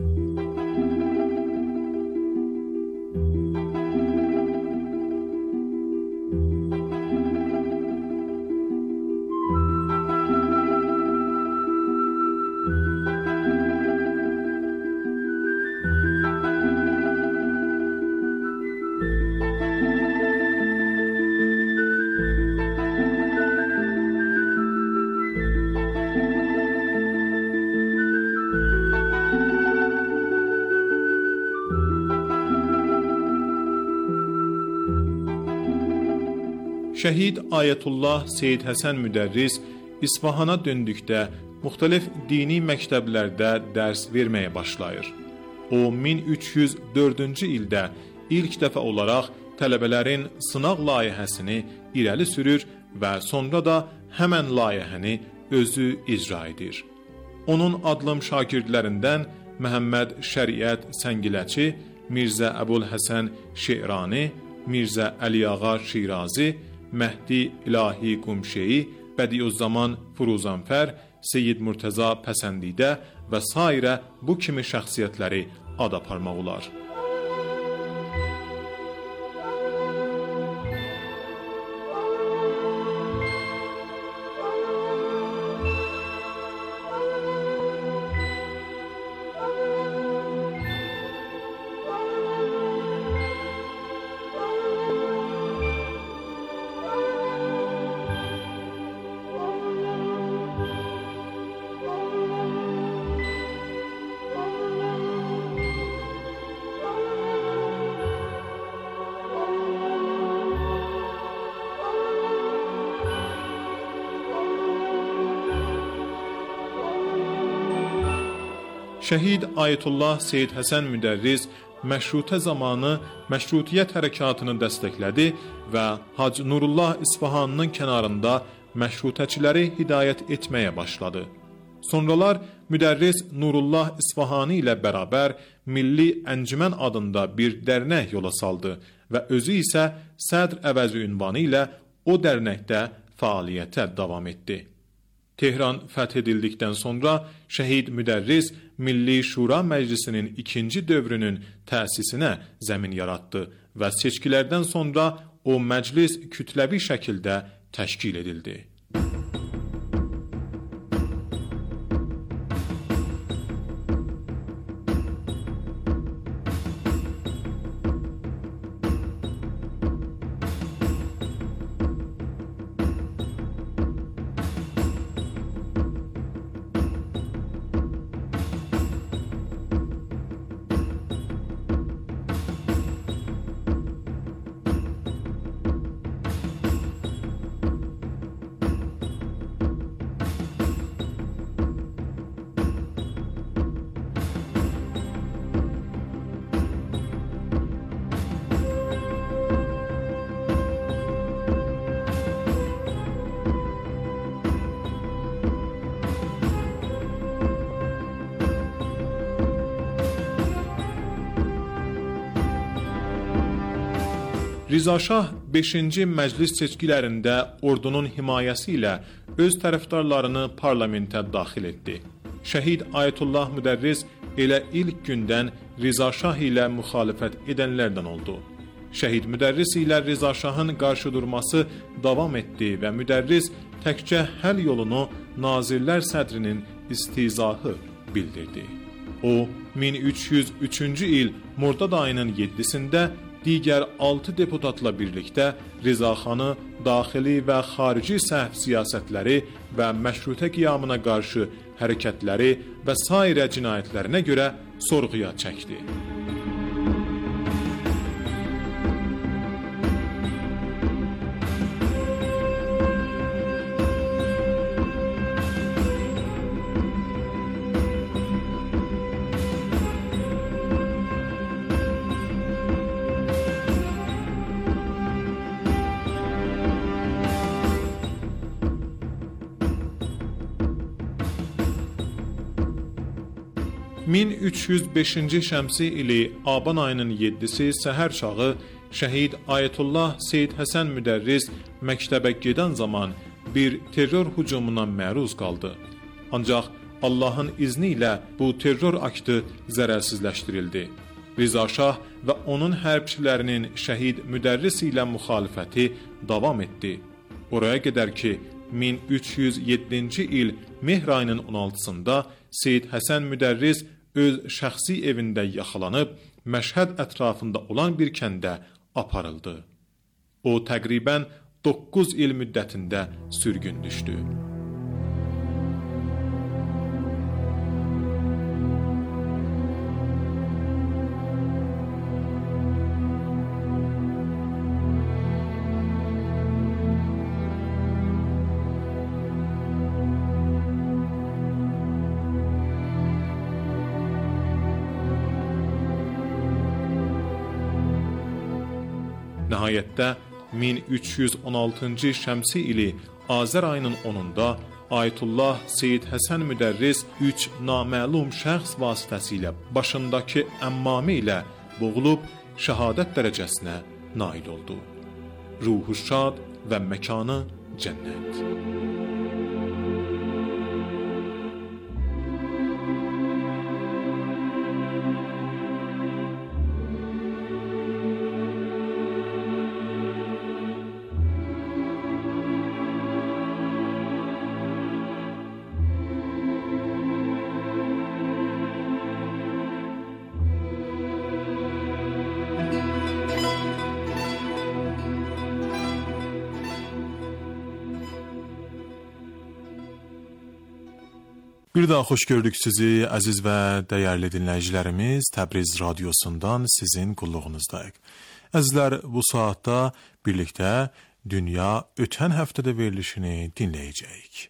Şəhid Ayətullah Seyyid Həsən Müdərris İsfahana döndükdə müxtəlif dini məktəblərdə dərs verməyə başlayır. O, min üç yüz dördüncü ildə ilk dəfə olaraq tələbələrin sınaq layihəsini irəli sürür və sonra da həmən layihəni özü icra edir. Onun adlım şagirdlərindən Məhəmməd Şəriət Səngiləçi, Mirzə Əbulhəsən Şeirani, Mirzə Əliağa Şirazi, Məhdi İlahi Qumşeyi, Bədiüzzaman Furuzanfər, Seyyid Murtəza Pəsəndidə və sairə bu kimi şəxsiyyətləri ad aparmaq olar. Şəhid Ayətullah Seyyid Həsən Müdərris məşrutə zamanı məşrutiyyət hərəkatını dəstəklədi və Hacı Nurullah İsfahanının kənarında məşrutəçiləri hidayət etməyə başladı. Sonralar Müdərris Nurullah İsfahani ilə bərabər Milli Əncümən adında bir dərnək yola saldı və özü isə sədr əvəzi ünvanı ilə o dərnəkdə fəaliyyətə davam etdi. Tehran fəth edildikdən sonra Şəhid Müdərris Milli Şura Məclisinin ikinci dövrünün təsisinə zəmin yaratdı və seçkilərdən sonra o məclis kütləvi şəkildə təşkil edildi. Riza Şah beşinci məclis seçkilərində ordunun himayəsi ilə öz tərəfdarlarını parlamentə daxil etdi. Şəhid Ayətullah Müdərris elə ilk gündən Riza Şah ilə müxalifət edənlərdən oldu. Şəhid Müdərris ilə Riza Şahın qarşı durması davam etdi və Müdərris təkcə həll yolunu Nazirlər Sədrinin istizahı bildirdi. O, min üç yüz üçüncü il Murdad ayının yeddisində digər altı deputatla birlikdə Riza xanı daxili və xarici səhv siyasətləri və məşrutə qiyamına qarşı hərəkətləri və sairə cinayətlərinə görə sorğuya çəkdi. min üç yüz beşinci şəmsi ili Aban ayının yeddisi səhər çağı şəhid Ayətullah Seyyid Həsən Müdərris məktəbə gedən zaman bir terror hücumuna məruz qaldı. Ancaq Allahın izni ilə bu terror aktı zərərsizləşdirildi. Riza Şah və onun hərbçilərinin şəhid Müdərris ilə müxalifəti davam etdi. Oraya qədər ki, min üç yüz yeddinci il Mehr ayının on altısında Seyyid Həsən Müdərris öz şəxsi evində yaxalanıb, Məşhəd ətrafında olan bir kəndə aparıldı. O, təqribən doqquz il müddətində sürgün düşdü. Nəhayətdə min üç yüz on altıncı şəmsi ili Azər ayının onunda Ayətullah Seyyid Həsən Müdərris üç naməlum şəxs vasitəsilə başındakı əmmamə ilə boğulub şəhadət dərəcəsinə nail oldu. Ruhu şad və məkanı cənnət. Bir daha xoş gördük sizi, əziz və dəyərli dinləyicilərimiz. Təbriz radiosundan sizin qulluğunuzdayıq. Əzizlər, bu saatda birlikdə Dünya ötən həftədə verilişini dinləyəcəyik.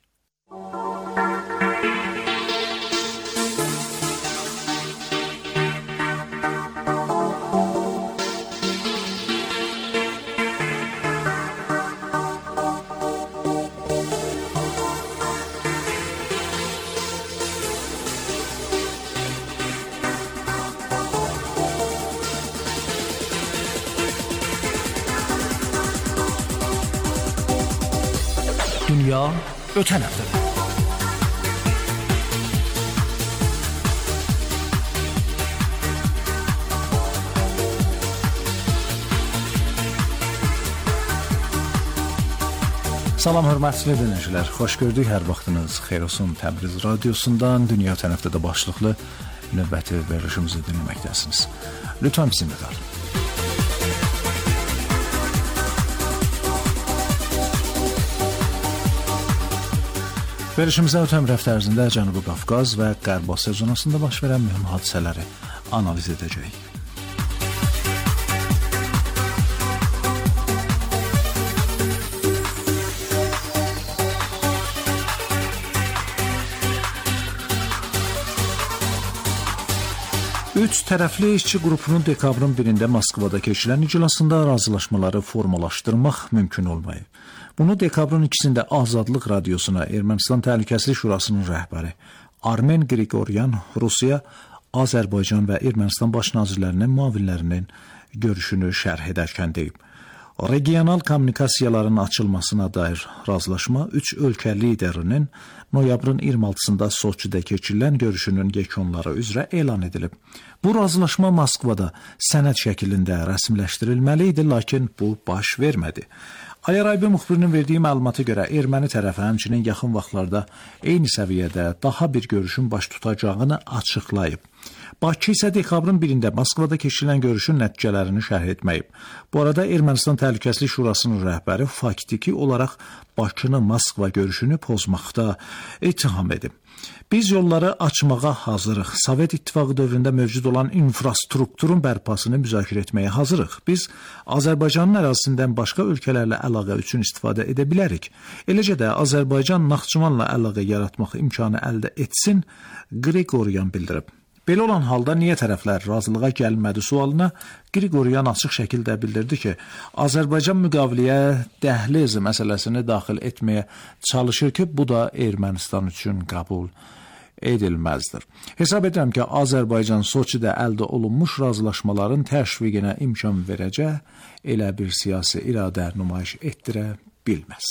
Dünya ötən həftədə. Salam hörmətli dinləyicilər, xoş gördük, hər vaxtınız xeyir olsun. Təbriz radiosundan Dünya ötən həftədə başlıqlı növbəti verilişimizi dinləməkdəsiniz. Lütfən bizimlə qalın. Verilişimizdə ötən həftə ərzində Cənubi Qafqaz və Qərb Asiya zonasında baş verən mühüm hadisələri analiz edəcəyik. Üç tərəfli işçi qrupunun dekabrın birində Moskvada keçirilən iclasında razılaşmaları formalaşdırmaq mümkün olmayıb. Bunu dekabrın ikisində Azadlıq Radiosuna Ermənistan Təhlükəsizlik Şurasının rəhbəri Armen Qriqoryan Rusiya, Azərbaycan və Ermənistan baş nazirlərinin müavinlərinin görüşünü şərh edərkən deyib. Regional kommunikasiyaların açılmasına dair razılaşma üç ölkə liderinin noyabrın iyirmi altısında Soçidə keçirilən görüşünün yekunları üzrə elan edilib. Bu razılaşma Moskvada sənəd şəklində rəsmiləşdirilməli idi, lakin bu baş vermədi. Ayaraybi müxbirinin verdiyi məlumata görə erməni tərəfi həmçinin yaxın vaxtlarda eyni səviyyədə daha bir görüşün baş tutacağını açıqlayıb. Bakı isə dekabrın birində Moskvada keçirilən görüşün nəticələrini şərh etməyib. Bu arada Ermənistan Təhlükəsizlik Şurasının rəhbəri faktiki olaraq Bakının Moskva görüşünü pozmaqda ittiham edib. Biz yolları açmağa hazırıq. Sovet İttifaqı dövründə mövcud olan infrastrukturun bərpasını müzakirə etməyə hazırıq. Biz Azərbaycanın ərazisindən başqa ölkələrlə əlaqə üçün istifadə edə bilərik. Eləcə də Azərbaycan Naxçıvanla əlaqə yaratmaq imkanı əldə etsin, Qriqoryan bildirib. Belə olan halda niyə tərəflər razılığa gəlmədi sualına Qriqoryan açıq şəkildə bildirdi ki, Azərbaycan müqaviliyə dəhliz məsələsini daxil etməyə çalışır ki, bu da Ermənistan üçün qəbul edilməzdir. Hesab edirəm ki, Azərbaycan Soçidə əldə olunmuş razılaşmaların təşviqinə imkan verəcək, elə bir siyasi iradə nümayiş etdirə bilməz.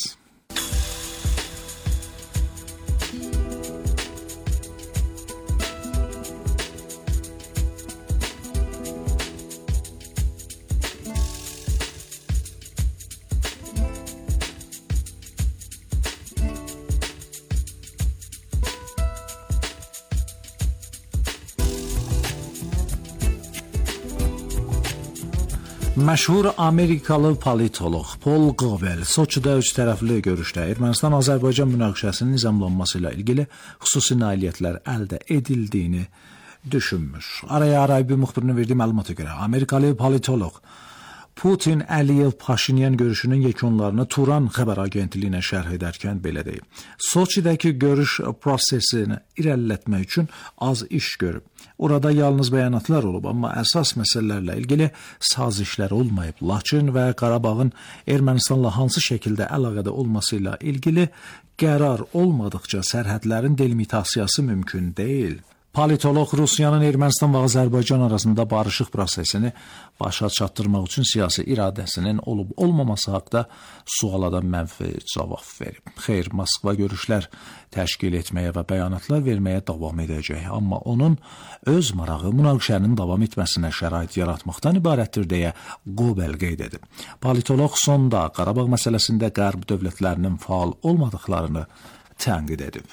Məşhur Amerikalı politoloq Paul Gobel Soçidə üç tərəfli görüşdə Ermənistan-Azərbaycan münaqişəsinin nizamlanması ilə ilgili xüsusi nailiyyətlər əldə edildiyini düşünmüş. Araya Araybi müxbirinin verdiyi məlumata görə Amerikalı politoloq Putin Əliyev Paşinyan görüşünün yekunlarını Turan xəbər agentliyinə şərh edərkən belə deyib. Soçidəki görüş prosesini irəlilətmək üçün az iş görüb. Orada yalnız bəyanatlar olub, amma əsas məsələlərlə ilgili sazişlər olmayıb. Laçın və Qarabağın Ermənistanla hansı şəkildə əlaqədə olması ilə ilgili qərar olmadıqca sərhədlərin delimitasiyası mümkün deyil. Politoloq Rusiyanın Ermənistan və Azərbaycan arasında barışıq prosesini başa çatdırmaq üçün siyasi iradəsinin olub-olmaması haqda suala mənfi cavab verib. Xeyr, Moskva görüşlər təşkil etməyə və bəyanatlar verməyə davam edəcək, amma onun öz marağı münaqişənin davam etməsinə şərait yaratmaqdan ibarətdir deyə Gobel qeyd edib. Politoloq sonda Qarabağ məsələsində Qərb dövlətlərinin faal olmadıqlarını tənqid edib.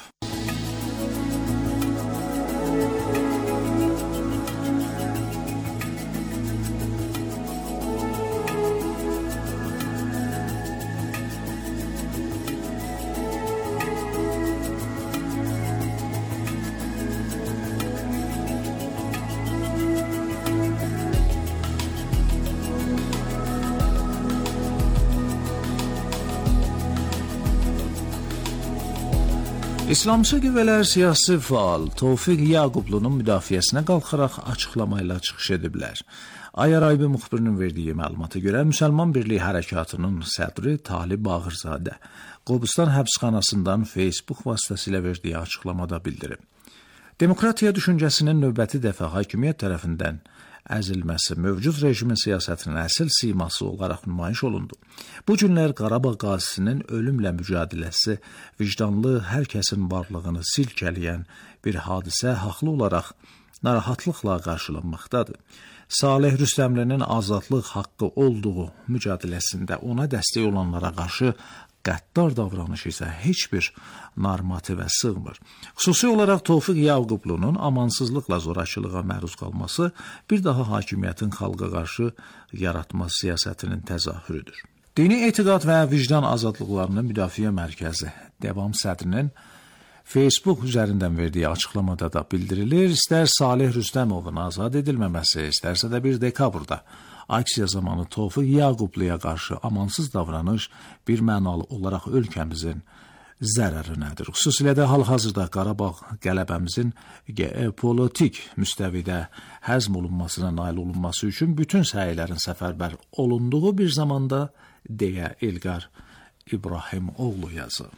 İslamçı qüvvələr siyasi faal Tofiq Yaqublunun müdafiəsinə qalxaraq açıqlama ilə çıxış ediblər. Ayaraybi müxbirinin verdiyi məlumata görə Müsəlman Birliyi Hərəkatının sədri Talib Bağırzadə Qobustan həbsxanasından Facebook vasitəsilə verdiyi açıqlamada bildirib. Demokratiya düşüncəsinin növbəti dəfə hakimiyyət tərəfindən əzilməsi mövcud rejimin siyasətinin əsl siması olaraq nümayiş olundu. Bu günlər Qarabağ qazisinin ölümlə mücadiləsi vicdanlı hər kəsin varlığını silkələyən bir hadisə haqlı olaraq narahatlıqla qarşılanmaqdadır. Salih Rüstəmlinin azadlıq haqqı olduğu mücadeləsində ona dəstək olanlara qarşı qəddar davranış isə heç bir normativə sığmır. Xüsusi olaraq Tofiq Yaqublunun amansızlıqla zorakılığa məruz qalması bir daha hakimiyyətin xalqa qarşı yaratma siyasətinin təzahürüdür. Dini etiqad və vicdan azadlıqlarının müdafiə mərkəzi Devam sədrinin Facebook üzərindən verdiyi açıqlamada da bildirilir, istər Salih Rüstəmovun azad edilməməsi, istərsə də bir dekabrda aksiya zamanı Tofiq Yaqubluya qarşı amansız davranış bir mənalı olaraq ölkəmizin zərərinədir. Xüsusilə də hal-hazırda Qarabağ qələbəmizin geopolitik müstəvidə həzm olunmasına nail olunması üçün bütün səylərin səfərbər olunduğu bir zamanda deyə İlqar İbrahimoğlu yazıb.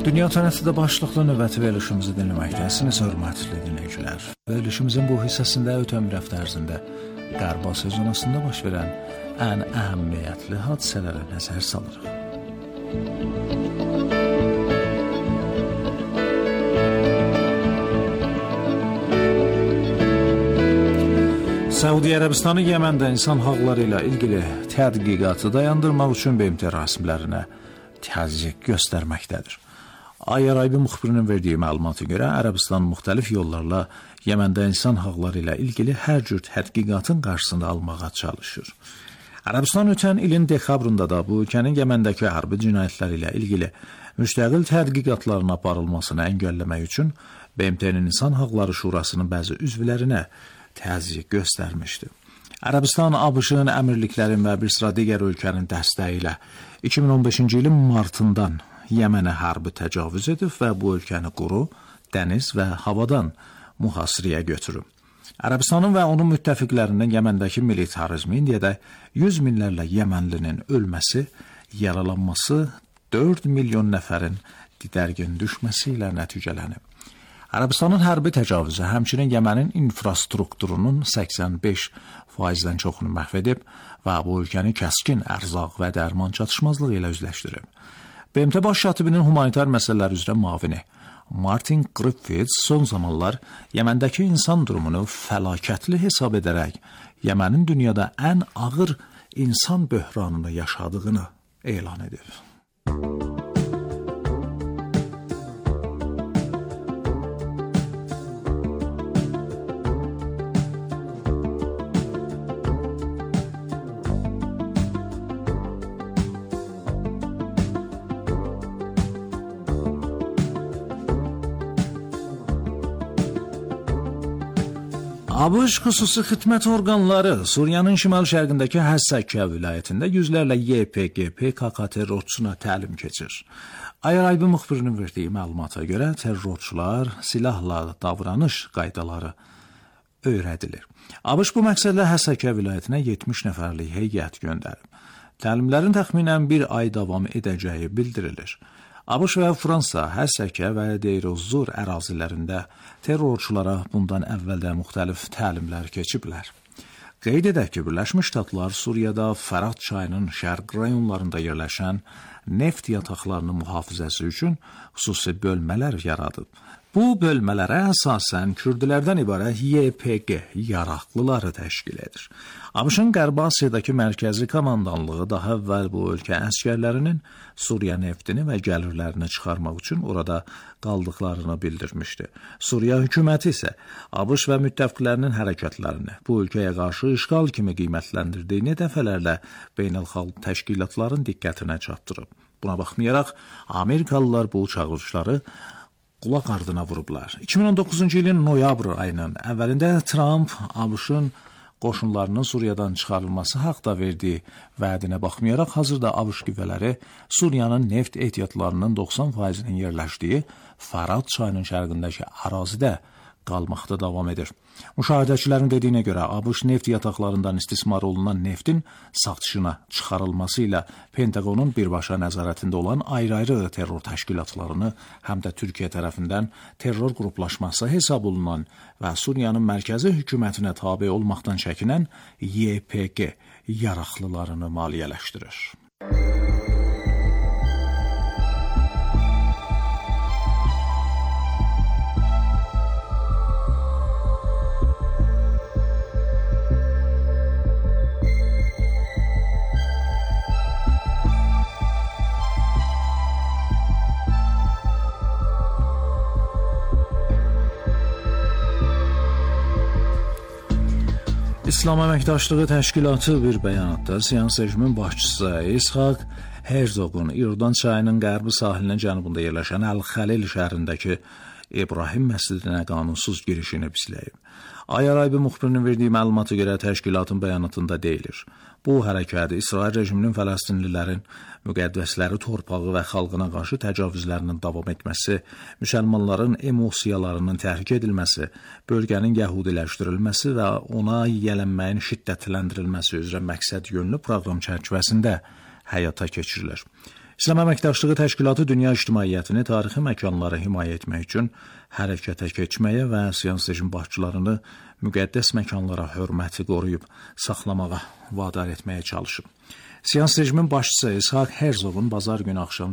Dünya Tənətidə başlıqlı növbəti verilişimizi dinləməkdəsiniz, hörmətli dinləyicilər. Verilişimizin bu hissəsində ötən bir həftə ərzində Qərb Asiya zonasında baş verən ən əhəmiyyətli hadisələrə nəzər salırıq. Səudiyyə Ərəbistanı Yəməndə insan haqları ilə ilgili tədqiqatı dayandırmaq üçün B M T rəsmilərinə təzyiq göstərməkdədir. Ay-Araybi müxbirinin verdiyi məlumata görə Ərəbistan müxtəlif yollarla Yəməndə insan haqları ilə ilgili hər cür tədqiqatın qarşısını almağa çalışır. Ərəbistan ötən ilin dekabrında da bu ölkənin Yəməndəki hərbi cinayətləri ilə ilgili müstəqil tədqiqatların aparılmasını əngəlləmək üçün B M T-nin İnsan Haqları Şurasının bəzi üzvlərinə təzyiq göstərmişdi. Ərəbistan ABŞ-ın əmirliklərin və bir sıra digər ölkənin dəstəyi ilə iki min on beşinci ilin martından Yəmənə hərbi təcavüz edib və bu ölkəni quru, dəniz və havadan mühasirəyə götürüb. Ərəbistanın və onun müttəfiqlərinin Yəməndəki militarizmi indiyədə yüz minlərlə Yəmənlinin ölməsi, yaralanması, dörd milyon nəfərin didərgin düşməsi ilə nəticələnib. Ərəbistanın hərbi təcavüzü həmçinin Yəmənin infrastrukturunun səksən beş faizdən çoxunu məhv edib və bu ölkəni kəskin ərzaq və dərman çatışmazlığı ilə üzləşdirib. B M T baş katibinin humanitar məsələlər üzrə müavini Martin Griffiths son zamanlar Yəməndəki insan durumunu fəlakətli hesab edərək Yəmənin dünyada ən ağır insan böhranını yaşadığını elan edib. ABŞ xüsusi xidmət orqanları Suriyanın şimal-şərqindəki Həssəkə vilayətində yüzlərlə Y P G P K K terrorçusuna təlim keçir. Ay-Araybi müxbirinin verdiyi məlumata görə terrorçular silahla davranış qaydaları öyrədilir. ABŞ bu məqsədlə Həssəkə vilayətinə yetmiş nəfərlik heyət göndərib. Təlimlərin təxminən bir ay davam edəcəyi bildirilir. ABŞ və Fransa Həssəkə və Deyr-Zor ərazilərində terrorçulara bundan əvvəldə müxtəlif təlimlər keçiblər. Qeyd edək ki, Birləşmiş Ştatlar Suriyada Fərat çayının şərq rayonlarında yerləşən neft yataqlarının mühafizəsi üçün xüsusi bölmələr yaradıb. Bu bölmələrə əsasən kürdlərdən ibarət Y P G yaraqlıları təşkil edir. ABŞ-ın Qərbi Asiyadakı mərkəzi komandanlığı daha əvvəl bu ölkə əskərlərinin Suriya neftini və gəlirlərini çıxarmaq üçün orada qaldıqlarını bildirmişdi. Suriya hökuməti isə ABŞ və müttəfiqlərinin hərəkətlərini bu ölkəyə qarşı işğal kimi qiymətləndirdiyini dəfələrlə beynəlxalq təşkilatların diqqətinə çatdırıb. Buna baxmayaraq, Amerikalılar bu çağırışları qulaq ardına vurublar. iki min on doqquzuncu ilin noyabr ayının əvvəlində Trump ABŞ-ın qoşunlarının Suriyadan çıxarılması haqda verdiyi vədinə baxmayaraq, hazırda ABŞ qüvvələri Suriyanın neft ehtiyatlarının doxsan faizinin yerləşdiyi Fərat çayının şərqindəki ərazidə qalmaqda davam edir. Müşahidəçilərin dediyinə görə ABŞ neft yataqlarından istismar olunan neftin satışına çıxarılması ilə Pentagonun birbaşa nəzarətində olan ayrı-ayrı terror təşkilatlarını həm də Türkiyə tərəfindən terror qruplaşması hesab olunan və Suriyanın mərkəzi hökumətinə tabe olmaqdan çəkinən Y P G yaraqlılarını maliyyələşdirir. İslam Əməkdaşlığı Təşkilatı bir bəyanatda Siyans rejimin başçısı İshak Herzoqun İrdan çayının qərbi sahilinin cənubunda yerləşən Əl-Xəlil şəhərindəki İbrahim məscidinə qanunsuz girişini pisləyib. Ay-Araybi müxbirinin verdiyi məlumata görə təşkilatın bəyanatında deyilir. Bu hərəkət İsrail rejiminin Fələstinlilərin müqəddəsləri torpağı və xalqına qarşı təcavüzlərinin davam etməsi, müsəlmanların emosiyalarının təhrik edilməsi, bölgənin yəhudiləşdirilməsi və ona yiyələnməyin şiddətləndirilməsi üzrə məqsəd yönlü proqram çərçivəsində həyata keçirilir. İslam Əməkdaşlığı Təşkilatı dünya ictimaiyyətini tarixi məkanları himayə etmək üçün hərəkətə keçməyə və siyans rejim başçılarını müqəddəs məkanlara hörməti qoruyub saxlamağa vadar etməyə çalışıb. Siyans rejimin başçısı İshak Herzog'un bazar günü axşam